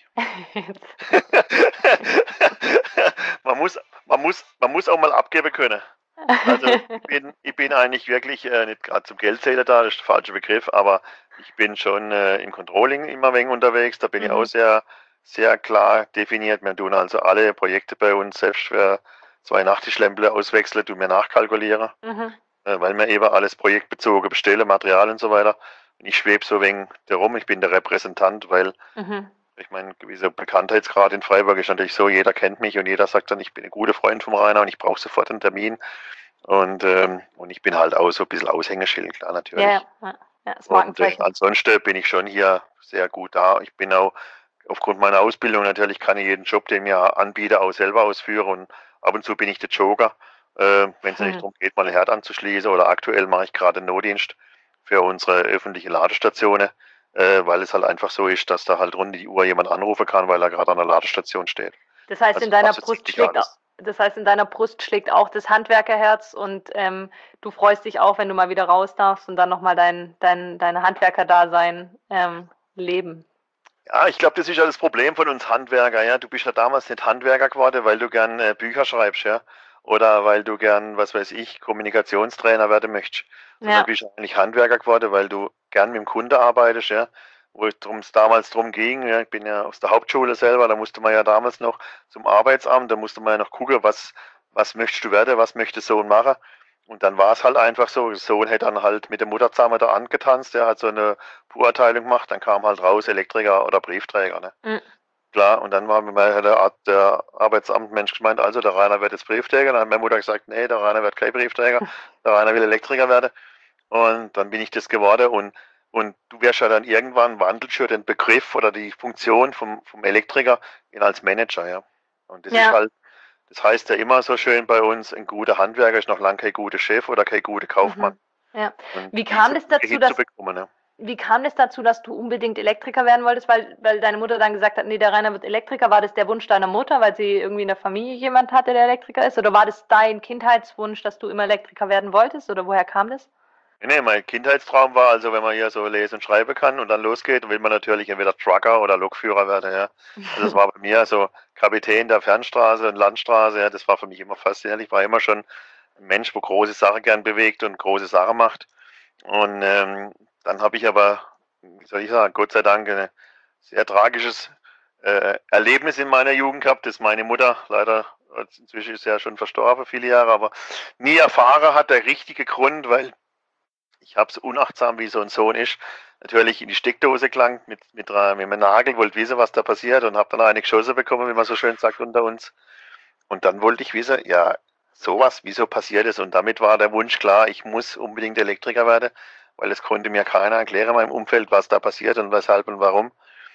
man, muss, man, muss, man muss auch mal abgeben können. Also ich bin, ich bin eigentlich wirklich äh, nicht gerade zum Geldzähler da, das ist der falsche Begriff, aber ich bin schon äh, im Controlling immer ein wenig unterwegs, da bin ich Mhm. auch sehr, sehr klar definiert. Wir tun also alle Projekte bei uns, selbst für zwei Nachtischlämple auswechseln, tun wir nachkalkulieren, Mhm. äh, weil wir eben alles projektbezogen bestellen, Material und so weiter. Und ich schwebe so ein wenig darum, ich bin der Repräsentant, weil Mhm. ich meine, gewisser Bekanntheitsgrad in Freiburg ist natürlich so, jeder kennt mich und jeder sagt dann, ich bin ein guter Freund vom Rainer und ich brauche sofort einen Termin. Und, ähm, und ich bin halt auch so ein bisschen Aushängeschild, klar, natürlich. Ja, ja, ja, ja, das Und äh, Markenzeichen. ansonsten bin ich schon hier sehr gut da. Ich bin auch aufgrund meiner Ausbildung natürlich, kann ich jeden Job, den mir anbiete, auch selber ausführen. Und ab und zu bin ich der Joker, äh, wenn es nicht Hm. darum geht, mal ein Herd anzuschließen. Oder aktuell mache ich gerade einen Notdienst für unsere öffentliche Ladestationen, äh, weil es halt einfach so ist, dass da halt rund die Uhr jemand anrufen kann, weil er gerade an der Ladestation steht. Das heißt, Also in deiner machst du Brust ziemlich schlägt alles. auch, das heißt, in deiner Brust schlägt auch das Handwerkerherz und ähm, du freust dich auch, wenn du mal wieder raus darfst und dann nochmal dein, dein, deine Handwerkerdasein ähm, leben. Ja, ich glaube, das ist ja das Problem von uns Handwerker. Ja, du bist ja damals nicht Handwerker geworden, weil du gern äh, Bücher schreibst, ja, oder weil du gern, was weiß ich, Kommunikationstrainer werden möchtest, sondern Ja. bist eigentlich Handwerker geworden, weil du gern mit dem Kunde arbeitest, ja, wo es damals drum ging. Ja, ich bin ja aus der Hauptschule selber, da musste man ja damals noch zum Arbeitsamt, da musste man ja noch gucken, was was möchtest du werden, was möchte Sohn machen. Und dann war es halt einfach so, der Sohn hätte dann halt mit der Mutter zusammen da angetanzt, der hat so eine Beurteilung gemacht, dann kam halt raus Elektriker oder Briefträger. Ne? Mhm. Klar, und dann war mir mal der, Art- der Arbeitsamtmensch gemeint, also der Rainer wird jetzt Briefträger. Dann hat meine Mutter gesagt, nee, der Rainer wird kein Briefträger, der Rainer will Elektriker werden. Und dann bin ich das geworden und, und du wirst ja dann irgendwann wandelt schon den Begriff oder die Funktion vom, vom Elektriker in als Manager, ja. Und das Ja. ist halt, das heißt ja immer so schön bei uns, ein guter Handwerker ist noch lange kein guter Chef oder kein guter Kaufmann. Mhm. Ja. Und Wie kam diese das dazu, Dinge dass- hinzubekommen, ne? Wie kam es dazu, dass du unbedingt Elektriker werden wolltest, weil, weil deine Mutter dann gesagt hat, nee, der Rainer wird Elektriker? War das der Wunsch deiner Mutter, weil sie irgendwie in der Familie jemand hatte, der Elektriker ist? Oder war das dein Kindheitswunsch, dass du immer Elektriker werden wolltest? Oder woher kam das? Nee, mein Kindheitstraum war also, wenn man hier so lesen und schreiben kann und dann losgeht, will man natürlich entweder Trucker oder Lokführer werden, ja. Also das war bei mir so Kapitän der Fernstraße und Landstraße, ja, das war für mich immer faszinierend. Ich war immer schon ein Mensch, wo große Sachen gern bewegt und große Sachen macht. Und ähm, dann habe ich aber, wie soll ich sagen, Gott sei Dank ein sehr tragisches äh, Erlebnis in meiner Jugend gehabt, das meine Mutter leider, inzwischen ist sie ja schon verstorben, viele Jahre, aber nie erfahren hat, der richtige Grund, weil ich habe es unachtsam, wie so ein Sohn ist, natürlich in die Steckdose gelangt mit, mit, mit einem Nagel, wollte wissen, was da passiert und habe dann eine geschossen bekommen, wie man so schön sagt unter uns. Und dann wollte ich wissen, ja, sowas, wieso passiert es? Und damit war der Wunsch klar, ich muss unbedingt Elektriker werden, weil es konnte mir keiner erklären in meinem Umfeld, was da passiert und weshalb und warum.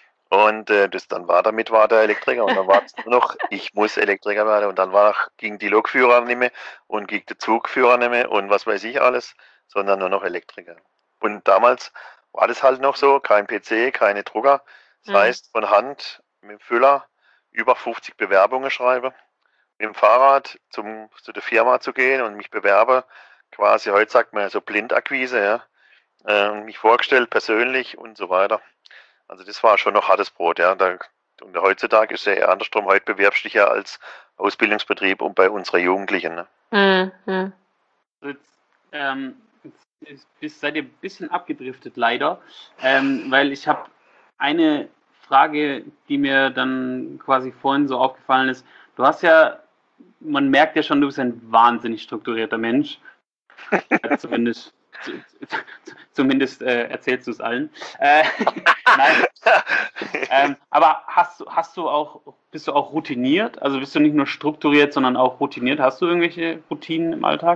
Und äh, das dann war damit war der Elektriker und dann war es nur noch, ich muss Elektriker werden und dann war ging die Lokführer nicht mehr und ging der Zugführer nicht mehr und was weiß ich alles, sondern nur noch Elektriker. Und damals war das halt noch so, kein P C, keine Drucker, Das mhm. heißt, von Hand mit dem Füller über fünfzig Bewerbungen schreibe, mit dem Fahrrad zum, zu der Firma zu gehen und mich bewerbe, quasi, heute sagt man ja so Blindakquise, ja, äh, mich vorgestellt, persönlich und so weiter. Also das war schon noch hartes Brot, ja. Da, und heutzutage ist es ja eher andersrum, heute bewerbst du dich ja als Ausbildungsbetrieb und bei unseren Jugendlichen. Ne? Mhm. Jetzt, ähm, jetzt ist, seid ihr ein bisschen abgedriftet, leider, ähm, weil ich habe eine Frage, die mir dann quasi vorhin so aufgefallen ist. Du hast ja, man merkt ja schon, du bist ein wahnsinnig strukturierter Mensch. Ja, zumindest zumindest äh, erzählst du es allen. Äh, nein. ähm, aber hast du, hast du auch, bist du auch routiniert? Also bist du nicht nur strukturiert, sondern auch routiniert? Hast du irgendwelche Routinen im Alltag?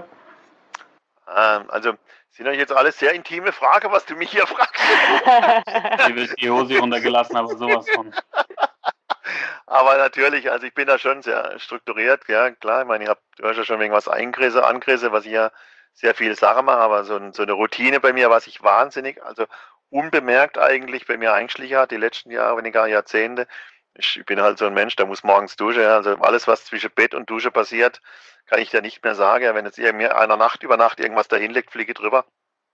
Ähm, also sind euch jetzt alles sehr intime Fragen, was du mich hier fragst. Ich will die Hose runtergelassen, aber sowas von. Aber natürlich, also ich bin da schon sehr strukturiert, ja klar. Ich meine, ich hab, du hast ja schon irgendwas eingerissen, angerissen, was ich ja sehr viele Sachen mache, aber so, so eine Routine bei mir, was ich wahnsinnig, also unbemerkt eigentlich bei mir eingeschlichen hat, die letzten Jahre, weniger Jahrzehnte. Ich bin halt so ein Mensch, der muss morgens duschen, ja. Also alles, was zwischen Bett und Dusche passiert, kann ich da nicht mehr sagen. Wenn jetzt irgendwie einer Nacht über Nacht irgendwas dahin liegt, fliege ich drüber.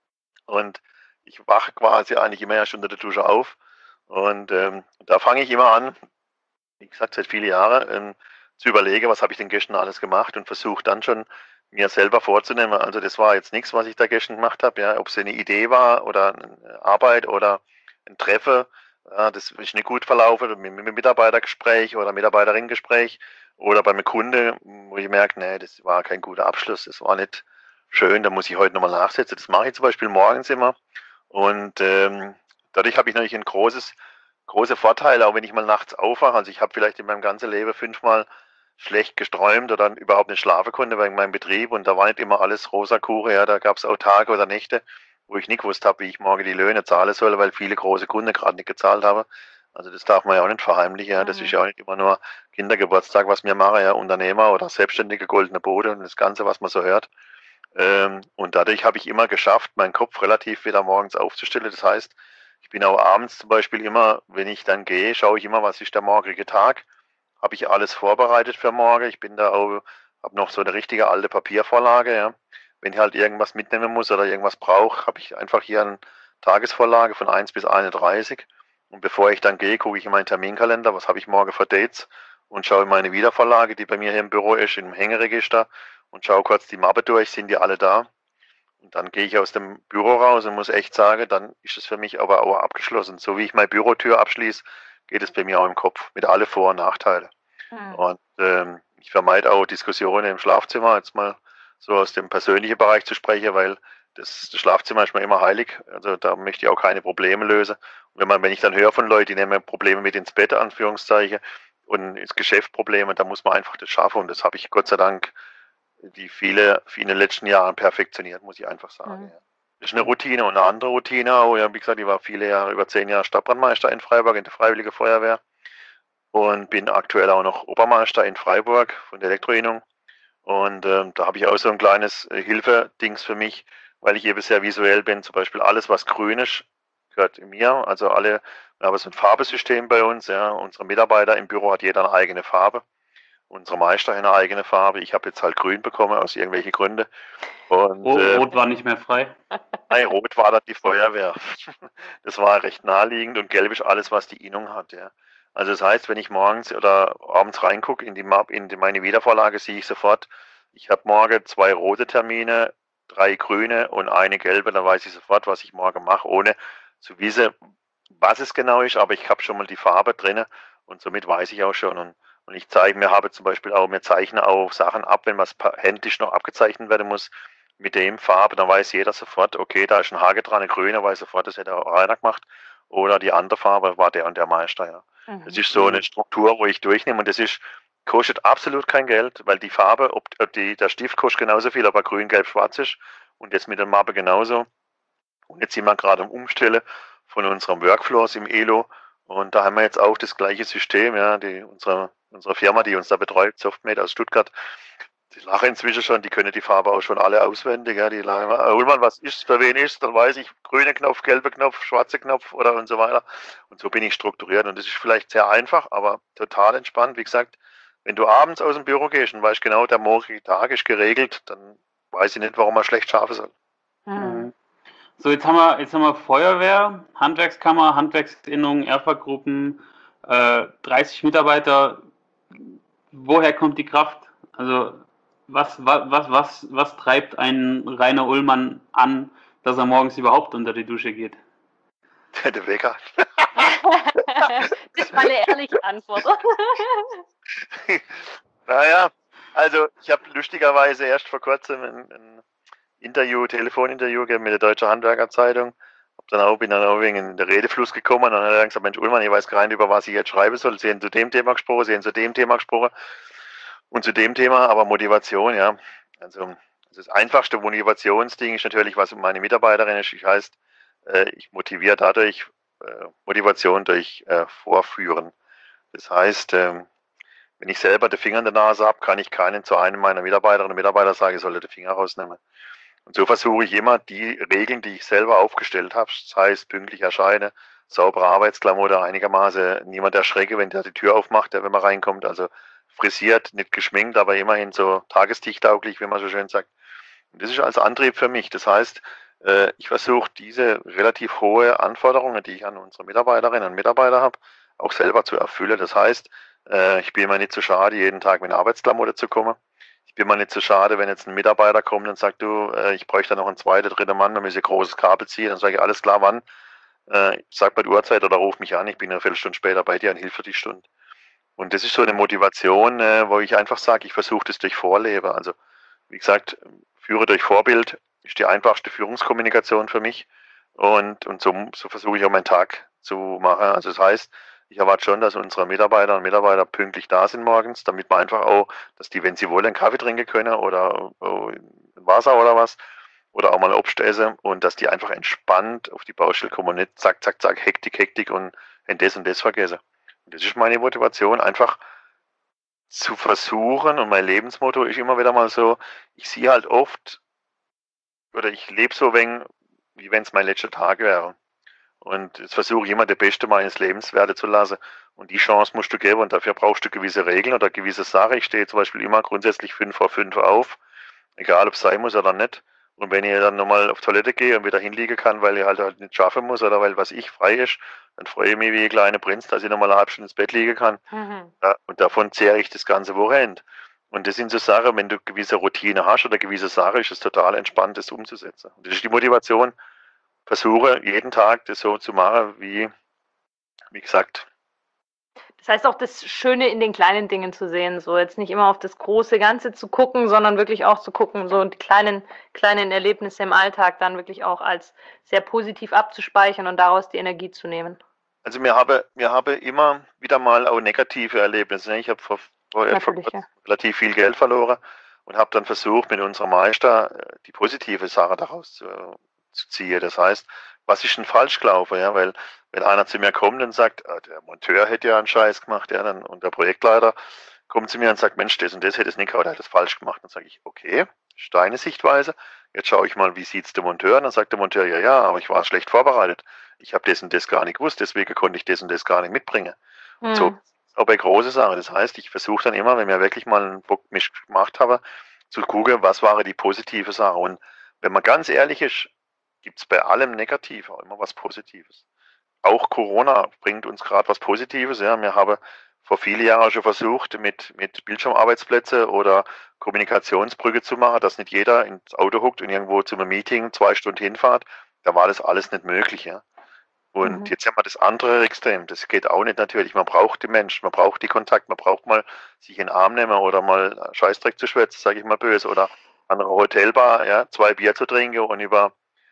Und ich wache quasi eigentlich immer erst unter der Dusche auf. Und ähm, da fange ich immer an, wie gesagt, seit vielen Jahren, ähm, zu überlegen, was habe ich denn gestern alles gemacht und versuche dann schon mir selber vorzunehmen. Also das war jetzt nichts, was ich da gestern gemacht habe, ja, ob es eine Idee war oder eine Arbeit oder ein Treffen, ja, das ist nicht gut verlaufen, mit einem Mitarbeitergespräch oder Mitarbeiterinnengespräch oder beim Kunde, wo ich merke, nee, das war kein guter Abschluss, das war nicht schön, da muss ich heute nochmal nachsetzen. Das mache ich zum Beispiel morgens immer und ähm, dadurch habe ich natürlich ein großes, große Vorteil, auch wenn ich mal nachts aufwache. Also ich habe vielleicht in meinem ganzen Leben fünfmal schlecht gesträumt oder dann überhaupt nicht schlafen konnte wegen meinem Betrieb und da war nicht immer alles rosa Kuchen, ja, da gab es auch Tage oder Nächte, wo ich nicht gewusst habe, wie ich morgen die Löhne zahlen soll, weil viele große Kunden gerade nicht gezahlt haben. Also das darf man ja auch nicht verheimlichen, ja, das mhm. ist ja auch nicht immer nur Kindergeburtstag, was wir machen, ja, Unternehmer oder Selbstständige, goldene Boote und das Ganze, was man so hört. Ähm, und dadurch habe ich immer geschafft, meinen Kopf relativ wieder morgens aufzustellen. Das heißt, ich bin auch abends zum Beispiel immer, wenn ich dann gehe, schaue ich immer, was ist der morgige Tag. Habe ich alles vorbereitet für morgen. Ich bin da auch, habe noch so eine richtige alte Papiervorlage, ja. Wenn ich halt irgendwas mitnehmen muss oder irgendwas brauche, habe ich einfach hier eine Tagesvorlage von eins bis einunddreißig. Und bevor ich dann gehe, gucke ich in meinen Terminkalender, was habe ich morgen für Dates und schaue in meine Wiedervorlage, die bei mir hier im Büro ist, im Hängeregister und schaue kurz die Mappe durch, sind die alle da? Und dann gehe ich aus dem Büro raus und muss echt sagen, dann ist es für mich aber auch abgeschlossen. So wie ich meine Bürotür abschließe, geht es bei mir auch im Kopf mit alle Vor- und Nachteile. Mhm. Und ähm, ich vermeide auch Diskussionen im Schlafzimmer, jetzt mal so aus dem persönlichen Bereich zu sprechen, weil das, das Schlafzimmer ist mir immer heilig. Also da möchte ich auch keine Probleme lösen. Und wenn man, wenn ich dann höre von Leuten, die nehmen Probleme mit ins Bett, Anführungszeichen, und ins Geschäft Probleme, dann muss man einfach das schaffen. Und das habe ich Gott sei Dank die viele, viele in den letzten Jahren perfektioniert, muss ich einfach sagen. Mhm. Ja. Das ist eine Routine und eine andere Routine auch. Ja, wie gesagt, ich war viele Jahre, über zehn Jahre Stadtbrandmeister in Freiburg in der Freiwilligen Feuerwehr und bin aktuell auch noch Obermeister in Freiburg von der Elektroinnung. Und ähm, da habe ich auch so ein kleines äh, Hilfedings für mich, weil ich eben sehr visuell bin. Zum Beispiel alles, was grün ist, gehört mir. Also alle, wir haben so ein Farbensystem bei uns. Ja. Unsere Mitarbeiter im Büro hat jeder eine eigene Farbe. Unsere Meister haben eine eigene Farbe. Ich habe jetzt halt grün bekommen, aus irgendwelchen Gründen. Und, Rot, äh, Rot war nicht mehr frei? Nein, Rot war dann die Feuerwehr. Das war recht naheliegend und Gelb ist alles, was die Innung hat. Ja. Also das heißt, wenn ich morgens oder abends reingucke in die Map, in die, meine Wiedervorlage, sehe ich sofort, ich habe morgen zwei rote Termine, drei grüne und eine gelbe. Dann weiß ich sofort, was ich morgen mache, ohne zu wissen, was es genau ist. Aber ich habe schon mal die Farbe drin und somit weiß ich auch schon. Und Und ich zeige mir, habe zum Beispiel auch, mir zeichne auch Sachen ab, wenn was händisch noch abgezeichnet werden muss, mit dem Farbe, dann weiß jeder sofort, okay, da ist ein Hake dran, ein grüner, weiß sofort, das hätte auch einer gemacht. Oder die andere Farbe war der und der Meister, ja. Mhm. Das ist so eine Struktur, wo ich durchnehme und das ist, kostet absolut kein Geld, weil die Farbe, ob, ob die, der Stift kostet genauso viel, ob er grün, gelb, schwarz ist und jetzt mit der Mappe genauso. Und jetzt sind wir gerade am Umstellen von unserem Workflows im E L O und da haben wir jetzt auch das gleiche System, ja, die, unsere, unsere Firma, die uns da betreut, Softmate aus Stuttgart, Die lachen inzwischen schon, die können die Farbe auch schon alle auswendig. Ja. Die lachen immer, "Ah, Ullmann, was ist, für wen ist?" Dann weiß ich, grüne Knopf, gelbe Knopf, schwarze Knopf oder und so weiter. Und so bin ich strukturiert. Und das ist vielleicht sehr einfach, aber total entspannt. Wie gesagt, wenn du abends aus dem Büro gehst und weißt genau, der morgige Tag ist geregelt, dann weiß ich nicht, warum man schlecht schlafen soll. Mhm. So, jetzt haben wir, jetzt haben wir Feuerwehr, Handwerkskammer, Handwerksinnungen, Erfa-Gruppen, äh, dreißig Mitarbeiter. Woher kommt die Kraft? Also was, was, was, was, was treibt einen Rainer Ullmann an, dass er morgens überhaupt unter die Dusche geht? Der Wecker. Das ist mal eine ehrliche Antwort. Naja, also ich habe lustigerweise erst vor kurzem ein, ein Interview, Telefoninterview gegeben mit der Deutschen Handwerkerzeitung. Hab dann auch, bin dann auch wegen in den Redefluss gekommen und dann hat er gesagt, Mensch Ullmann, ich weiß gar nicht, über was ich jetzt schreiben soll. Sie haben zu dem Thema gesprochen, Sie haben zu dem Thema gesprochen und zu dem Thema, aber Motivation, ja. Also das einfachste Motivationsding ist natürlich, was meine Mitarbeiterin ist. Ich heißt, ich motiviere dadurch, Motivation durch Vorführen. Das heißt, wenn ich selber den Finger in der Nase habe, kann ich keinen zu einem meiner Mitarbeiterinnen und Mitarbeiter sagen, ich soll den Finger rausnehmen. Und so versuche ich immer, die Regeln, die ich selber aufgestellt habe, das heißt pünktlich erscheine, saubere Arbeitsklamotte, einigermaßen niemand erschrecke, wenn der die Tür aufmacht, der, wenn man reinkommt, also frisiert, nicht geschminkt, aber immerhin so tagestichtauglich, wie man so schön sagt. Und das ist als Antrieb für mich. Das heißt, ich versuche diese relativ hohe Anforderungen, die ich an unsere Mitarbeiterinnen und Mitarbeiter habe, auch selber zu erfüllen. Das heißt, ich bin mir nicht zu schade, jeden Tag mit Arbeitsklamotte zu kommen. Ich bin mir nicht zu schade, wenn jetzt ein Mitarbeiter kommt und sagt, du, ich bräuchte noch einen zweiten, dritten Mann, dann muss ich ein großes Kabel ziehen. Dann sage ich, alles klar, wann? Sag mal die Uhrzeit oder ruf mich an, ich bin eine Viertelstunde später bei dir und hilf für die Stunde. Und das ist so eine Motivation, wo ich einfach sage, ich versuche das durch Vorleben. Also, wie gesagt, führe durch Vorbild ist die einfachste Führungskommunikation für mich. Und, und so, so versuche ich auch meinen Tag zu machen. Also das heißt, ich erwarte schon, dass unsere Mitarbeiter und Mitarbeiter pünktlich da sind morgens, damit man einfach auch, dass die, wenn sie wollen, einen Kaffee trinken können oder oh, Wasser oder was, oder auch mal Obst essen und dass die einfach entspannt auf die Baustelle kommen und nicht zack, zack, zack, Hektik, Hektik und das und das vergessen. Und das ist meine Motivation, einfach zu versuchen, und mein Lebensmotto ist immer wieder mal so, ich sehe halt oft, oder ich lebe so wenig, wie wenn es mein letzter Tag wäre. Und jetzt versuche ich immer, das Beste meines Lebens werden zu lassen. Und die Chance musst du geben und dafür brauchst du gewisse Regeln oder gewisse Sachen. Ich stehe zum Beispiel immer grundsätzlich fünf vor fünf auf, egal ob es sein muss oder nicht. Und wenn ich dann nochmal auf Toilette gehe und wieder hinliegen kann, weil ich halt, halt nicht schaffen muss oder weil was ich frei ist, dann freue ich mich wie ein kleiner Prinz, dass ich nochmal eine halbe Stunde ins Bett liegen kann. Mhm. Ja, und davon zehre ich das ganze Wochenende. Und das sind so Sachen, wenn du gewisse Routine hast oder gewisse Sachen, ist es total entspannt, das umzusetzen. Und das ist die Motivation. Versuche jeden Tag das so zu machen, wie, wie gesagt. Das heißt auch, das Schöne in den kleinen Dingen zu sehen, so jetzt nicht immer auf das große Ganze zu gucken, sondern wirklich auch zu gucken, so die kleinen, kleinen Erlebnisse im Alltag dann wirklich auch als sehr positiv abzuspeichern und daraus die Energie zu nehmen. Also mir habe, mir habe immer wieder mal auch negative Erlebnisse. Ich habe vor, vor, vor ja. relativ viel Geld verloren und habe dann versucht, mit unserem Meister die positive Sache daraus zu zu ziehen. Das heißt, was ist denn falsch gelaufen? Ja, weil wenn einer zu mir kommt und sagt, ah, der Monteur hätte ja einen Scheiß gemacht, ja, dann, und der Projektleiter kommt zu mir und sagt, Mensch, das und das hätte es nicht gehabt, der hat das falsch gemacht. Dann sage ich, okay, das ist deine Sichtweise. Jetzt schaue ich mal, wie sieht es der Monteur? Und dann sagt der Monteur, ja, ja, aber ich war schlecht vorbereitet. Ich habe das und das gar nicht gewusst, deswegen konnte ich das und das gar nicht mitbringen. Mhm. Und so auch bei großen Sachen. Das heißt, ich versuche dann immer, wenn wir wirklich mal einen Bockmisch gemacht haben, zu gucken, was war die positive Sache. Und wenn man ganz ehrlich ist, gibt es bei allem Negativ auch immer was Positives. Auch Corona bringt uns gerade was Positives. Ja. Wir haben vor vielen Jahren schon versucht, mit, mit Bildschirmarbeitsplätzen oder Kommunikationsbrücke zu machen, dass nicht jeder ins Auto huckt und irgendwo zu einem Meeting zwei Stunden hinfahrt. Da war das alles nicht möglich. Ja. Und mhm. jetzt haben wir das andere Extrem. Das geht auch nicht natürlich. Man braucht die Menschen, man braucht die Kontakt, man braucht mal sich in den Arm nehmen oder mal Scheißdreck zu schwätzen, sage ich mal böse, oder an einer Hotelbar, ja, zwei Bier zu trinken und über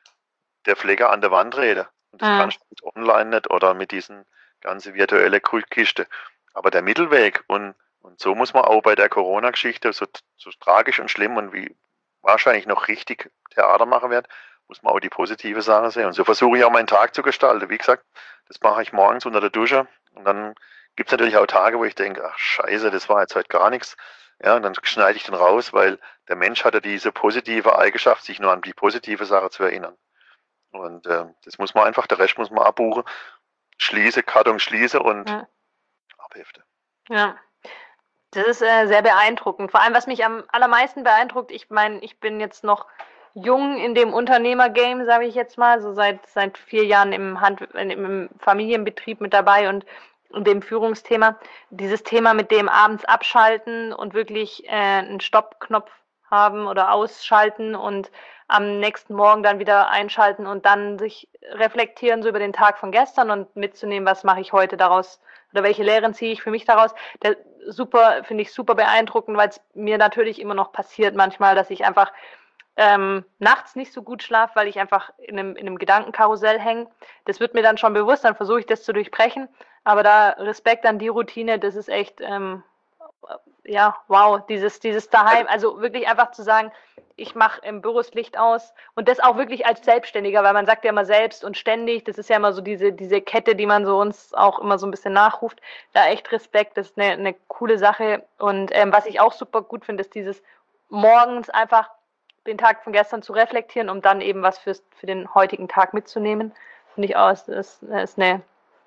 der Pfleger an der Wand rede. Und das ah. kannst du mit online nicht oder mit diesen ganzen virtuellen Kiste. Aber der Mittelweg und, und so muss man auch bei der Corona-Geschichte, so, so tragisch und schlimm und wie wahrscheinlich noch richtig Theater machen wird, muss man auch die positive Sache sehen. Und so versuche ich auch meinen Tag zu gestalten. Wie gesagt, das mache ich morgens unter der Dusche. Und dann gibt es natürlich auch Tage, wo ich denke, ach scheiße, das war jetzt heute gar nichts. Ja, und dann schneide ich den raus, weil der Mensch hat ja diese positive Eigenschaft, sich nur an die positive Sache zu erinnern. Und äh, das muss man einfach, der Rest muss man abbuchen, schließe, Karton schließe und Ja. abhefte. Ja, das ist äh, sehr beeindruckend. Vor allem, was mich am allermeisten beeindruckt, ich meine, ich bin jetzt noch jung in dem Unternehmergame, sage ich jetzt mal, so seit seit vier Jahren im, Hand, im Familienbetrieb mit dabei und, und dem Führungsthema. Dieses Thema mit dem abends abschalten und wirklich äh, einen Stoppknopf haben oder ausschalten und am nächsten Morgen dann wieder einschalten und dann sich reflektieren so über den Tag von gestern und mitzunehmen, was mache ich heute daraus oder welche Lehren ziehe ich für mich daraus. Der, super, finde ich super beeindruckend, weil es mir natürlich immer noch passiert manchmal, dass ich einfach ähm, nachts nicht so gut schlafe, weil ich einfach in einem, in einem Gedankenkarussell hänge. Das wird mir dann schon bewusst, dann versuche ich das zu durchbrechen. Aber da Respekt an die Routine, das ist echt, ähm, ja, wow, dieses, dieses daheim, also wirklich einfach zu sagen, ich mache im Büro das Licht aus und das auch wirklich als Selbstständiger, weil man sagt ja immer selbst und ständig, das ist ja immer so diese, diese Kette, die man so uns auch immer so ein bisschen nachruft, da echt Respekt, das ist eine, eine coole Sache und ähm, was ich auch super gut finde, ist dieses morgens einfach den Tag von gestern zu reflektieren, um dann eben was fürs, für den heutigen Tag mitzunehmen, finde ich auch, ist, ist, ist eine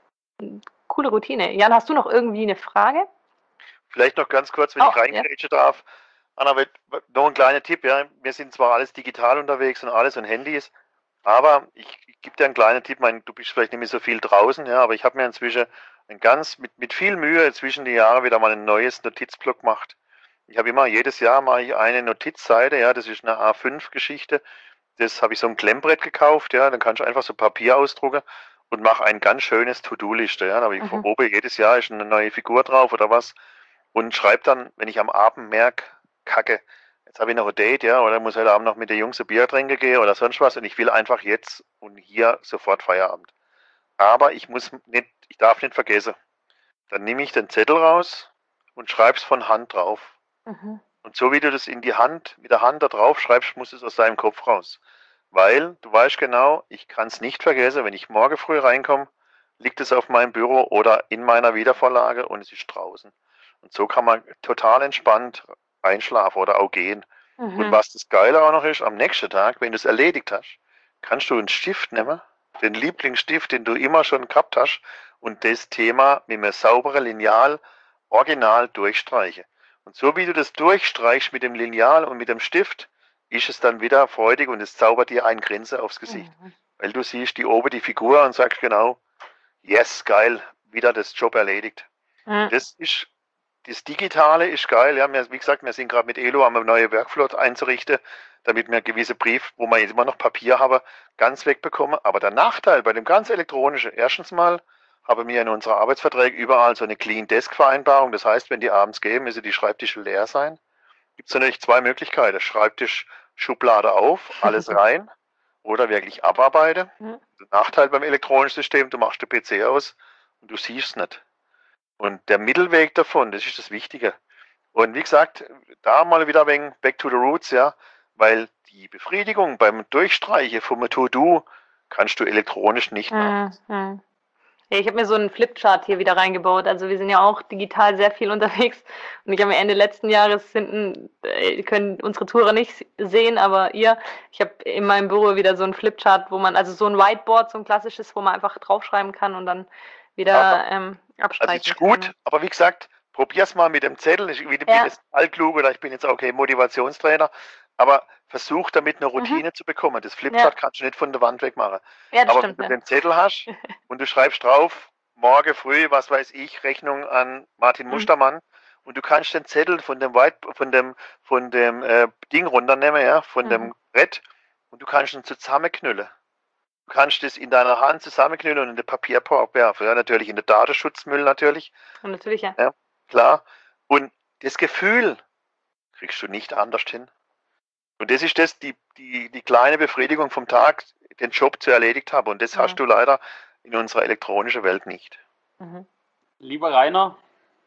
coole Routine. Jan, hast du noch irgendwie eine Frage? Vielleicht noch ganz kurz, wenn Oh, ich reingrätschen darf. Anna, noch ein kleiner Tipp, ja. Wir sind zwar alles digital unterwegs und alles und Handys, aber ich, ich gebe dir einen kleinen Tipp. Mein, du bist vielleicht nicht mehr so viel draußen, ja, aber ich habe mir inzwischen ein ganz mit, mit viel Mühe zwischen die Jahre wieder mal ein neues Notizblock gemacht. Ich habe immer, jedes Jahr mache ich eine Notizseite, ja, das ist eine A fünf Geschichte. Das habe ich so ein Klemmbrett gekauft, ja, dann kannst du einfach so Papier ausdrucken und mache ein ganz schönes To-Do-Liste, ja. Da habe ich Mhm. oben jedes Jahr ist eine neue Figur drauf oder was. Und schreibe dann, wenn ich am Abend merke, Kacke, jetzt habe ich noch ein Date, ja, oder muss heute Abend noch mit der Jungs ein Bier trinken gehen oder sonst was und ich will einfach jetzt und hier sofort Feierabend. Aber ich muss nicht, ich darf nicht vergessen. Dann nehme ich den Zettel raus und schreibe es von Hand drauf. Mhm. Und so wie du das in die Hand, mit der Hand da drauf schreibst, muss es aus deinem Kopf raus. Weil du weißt genau, ich kann es nicht vergessen, wenn ich morgen früh reinkomme, liegt es auf meinem Büro oder in meiner Wiedervorlage und es ist draußen. Und so kann man total entspannt einschlafen oder auch gehen. Mhm. Und was das Geile auch noch ist, am nächsten Tag, wenn du es erledigt hast, kannst du einen Stift nehmen, den Lieblingsstift, den du immer schon gehabt hast, und das Thema mit einem sauberen Lineal original durchstreichen. Und so wie du das durchstreichst mit dem Lineal und mit dem Stift, ist es dann wieder freudig und es zaubert dir ein Grinsen aufs Gesicht. Mhm. Weil du siehst die oben die Figur und sagst genau, yes, geil, wieder das Job erledigt. Mhm. Das ist, das Digitale ist geil. Ja, wir, wie gesagt, wir sind gerade mit Elo am neue Workflow einzurichten, damit wir gewisse Brief, wo wir jetzt immer noch Papier haben, ganz wegbekommen. Aber der Nachteil bei dem ganz elektronischen, erstens mal haben wir in unseren Arbeitsverträgen überall so eine Clean Desk Vereinbarung. Das heißt, wenn die abends gehen, müssen die Schreibtische leer sein. Gibt es natürlich zwei Möglichkeiten. Schreibtisch, Schublade auf, alles rein oder wirklich abarbeiten. Mhm. Der Nachteil beim elektronischen System, du machst den P C aus und du siehst es nicht. Und der Mittelweg davon, das ist das Wichtige. Und wie gesagt, da mal wieder ein wenig back to the roots, ja, weil die Befriedigung beim Durchstreichen vom To-Do kannst du elektronisch nicht machen. Mhm. Ja, ich habe mir so einen Flipchart hier wieder reingebaut. Also wir sind ja auch digital sehr viel unterwegs. Und ich habe mir Ende letzten Jahres hinten, äh, können unsere Tourer nicht sehen, aber ihr, ich habe in meinem Büro wieder so einen Flipchart, wo man, also so ein Whiteboard, so ein klassisches, wo man einfach draufschreiben kann und dann wieder Aber, ähm, abstreichen also ist gut, kann. aber wie gesagt, probier's mal mit dem Zettel. Ich, ich bin Ja. jetzt altklug oder ich bin jetzt auch okay Motivationstrainer, aber versuch damit eine Routine zu bekommen. Das Flipchart Ja. kannst du nicht von der Wand wegmachen. Ja, das Aber stimmt. wenn du Ja. den Zettel hast und du schreibst drauf, morgen früh, was weiß ich, Rechnung an Martin Mhm. Mustermann und du kannst den Zettel von dem White, von dem, von dem äh, Ding runternehmen, ja, von Mhm. dem Brett und du kannst ihn zusammenknüllen. Du kannst es in deiner Hand zusammenknüllen und in den Papierkorb werfen. Ja, natürlich in den Datenschutzmüll natürlich, Und natürlich, ja. ja, klar. Und das Gefühl kriegst du nicht anders hin. Und das ist das, die, die, die kleine Befriedigung vom Tag, den Job zu erledigt haben. Und das Mhm. hast du leider in unserer elektronischen Welt nicht. Mhm. Lieber Rainer,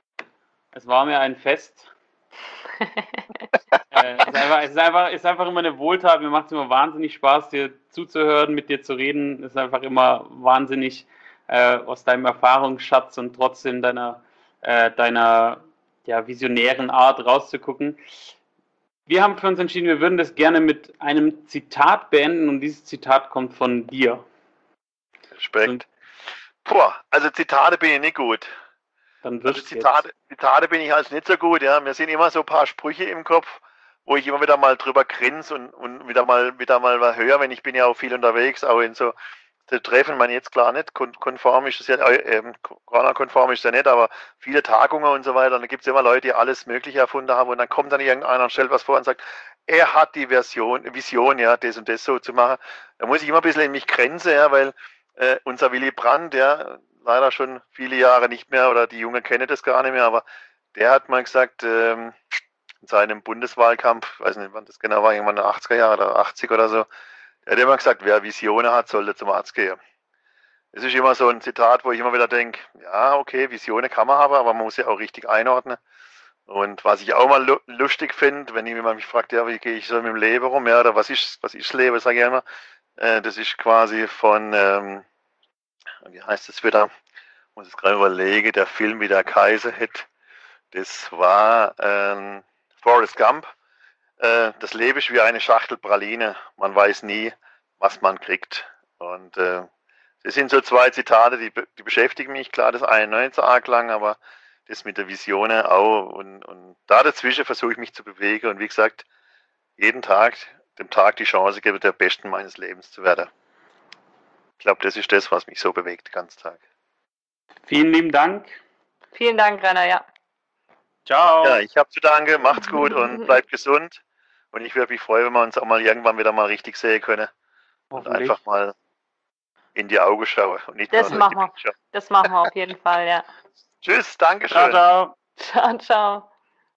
es war mir ein Fest. äh, es, ist einfach, es ist einfach, ist einfach immer eine Wohltat. Mir macht es immer wahnsinnig Spaß, dir zuzuhören, mit dir zu reden. Es ist einfach immer wahnsinnig äh, aus deinem Erfahrungsschatz und trotzdem deiner, äh, deiner ja, visionären Art rauszugucken. Wir haben für uns entschieden, wir würden das gerne mit einem Zitat beenden und dieses Zitat kommt von dir. Respekt. Boah, also Zitate bin ich nicht gut. Dann also Zitate, Zitate bin ich halt nicht so gut, ja. Mir sind immer so ein paar Sprüche im Kopf, wo ich immer wieder mal drüber grinse und, und wieder mal wieder mal was höre, wenn ich bin ja auch viel unterwegs, auch in so Treffen, man jetzt klar nicht, konform ist es ja, äh, Corona-konform ist es ja nicht, aber viele Tagungen und so weiter, und da gibt es immer Leute, die alles Mögliche erfunden haben und dann kommt dann irgendeiner und stellt was vor und sagt, er hat die Version, Vision, ja, das und das so zu machen. Da muss ich immer ein bisschen in mich grenzen, ja, weil äh, unser Willy Brandt, der leider schon viele Jahre nicht mehr, oder die Jungen kennen das gar nicht mehr, aber der hat mal gesagt, ähm, in seinem Bundeswahlkampf, weiß nicht, wann das genau war, irgendwann in den achtziger Jahren oder achtzig oder so, er hat immer gesagt, wer Visionen hat, sollte zum Arzt gehen. Das ist immer so ein Zitat, wo ich immer wieder denke, ja, okay, Visionen kann man haben, aber man muss ja auch richtig einordnen. Und was ich auch mal lustig finde, wenn jemand mich fragt, ja, wie gehe ich so mit dem Leben rum, ja, oder was ist, was ist Leben, sage ich immer, äh, das ist quasi von, ähm, wie heißt es wieder, ich muss es gerade überlegen, der Film, wie der Kaiser hit, das war ähm, Forrest Gump. Das Leben ist wie eine Schachtel Praline. Man weiß nie, was man kriegt. Und äh, das sind so zwei Zitate, die, die beschäftigen mich. Klar, das eine nicht so arg lang, aber das mit der Vision auch. Und, und da dazwischen versuche ich mich zu bewegen. Und wie gesagt, jeden Tag, dem Tag die Chance gebe, der Besten meines Lebens zu werden. Ich glaube, das ist das, was mich so bewegt den ganzen Tag. Vielen lieben Dank. Vielen Dank, Rainer, ja. Ciao. Ja, ich habe zu danken. Macht's gut und bleibt gesund. Und ich würde mich freuen, wenn wir uns auch mal irgendwann wieder mal richtig sehen können. Und einfach mal in die Augen schauen. Und nicht das nur machen wir. Das machen wir auf jeden Fall, ja. Tschüss, Dankeschön. Ciao, ciao. Ciao, ciao.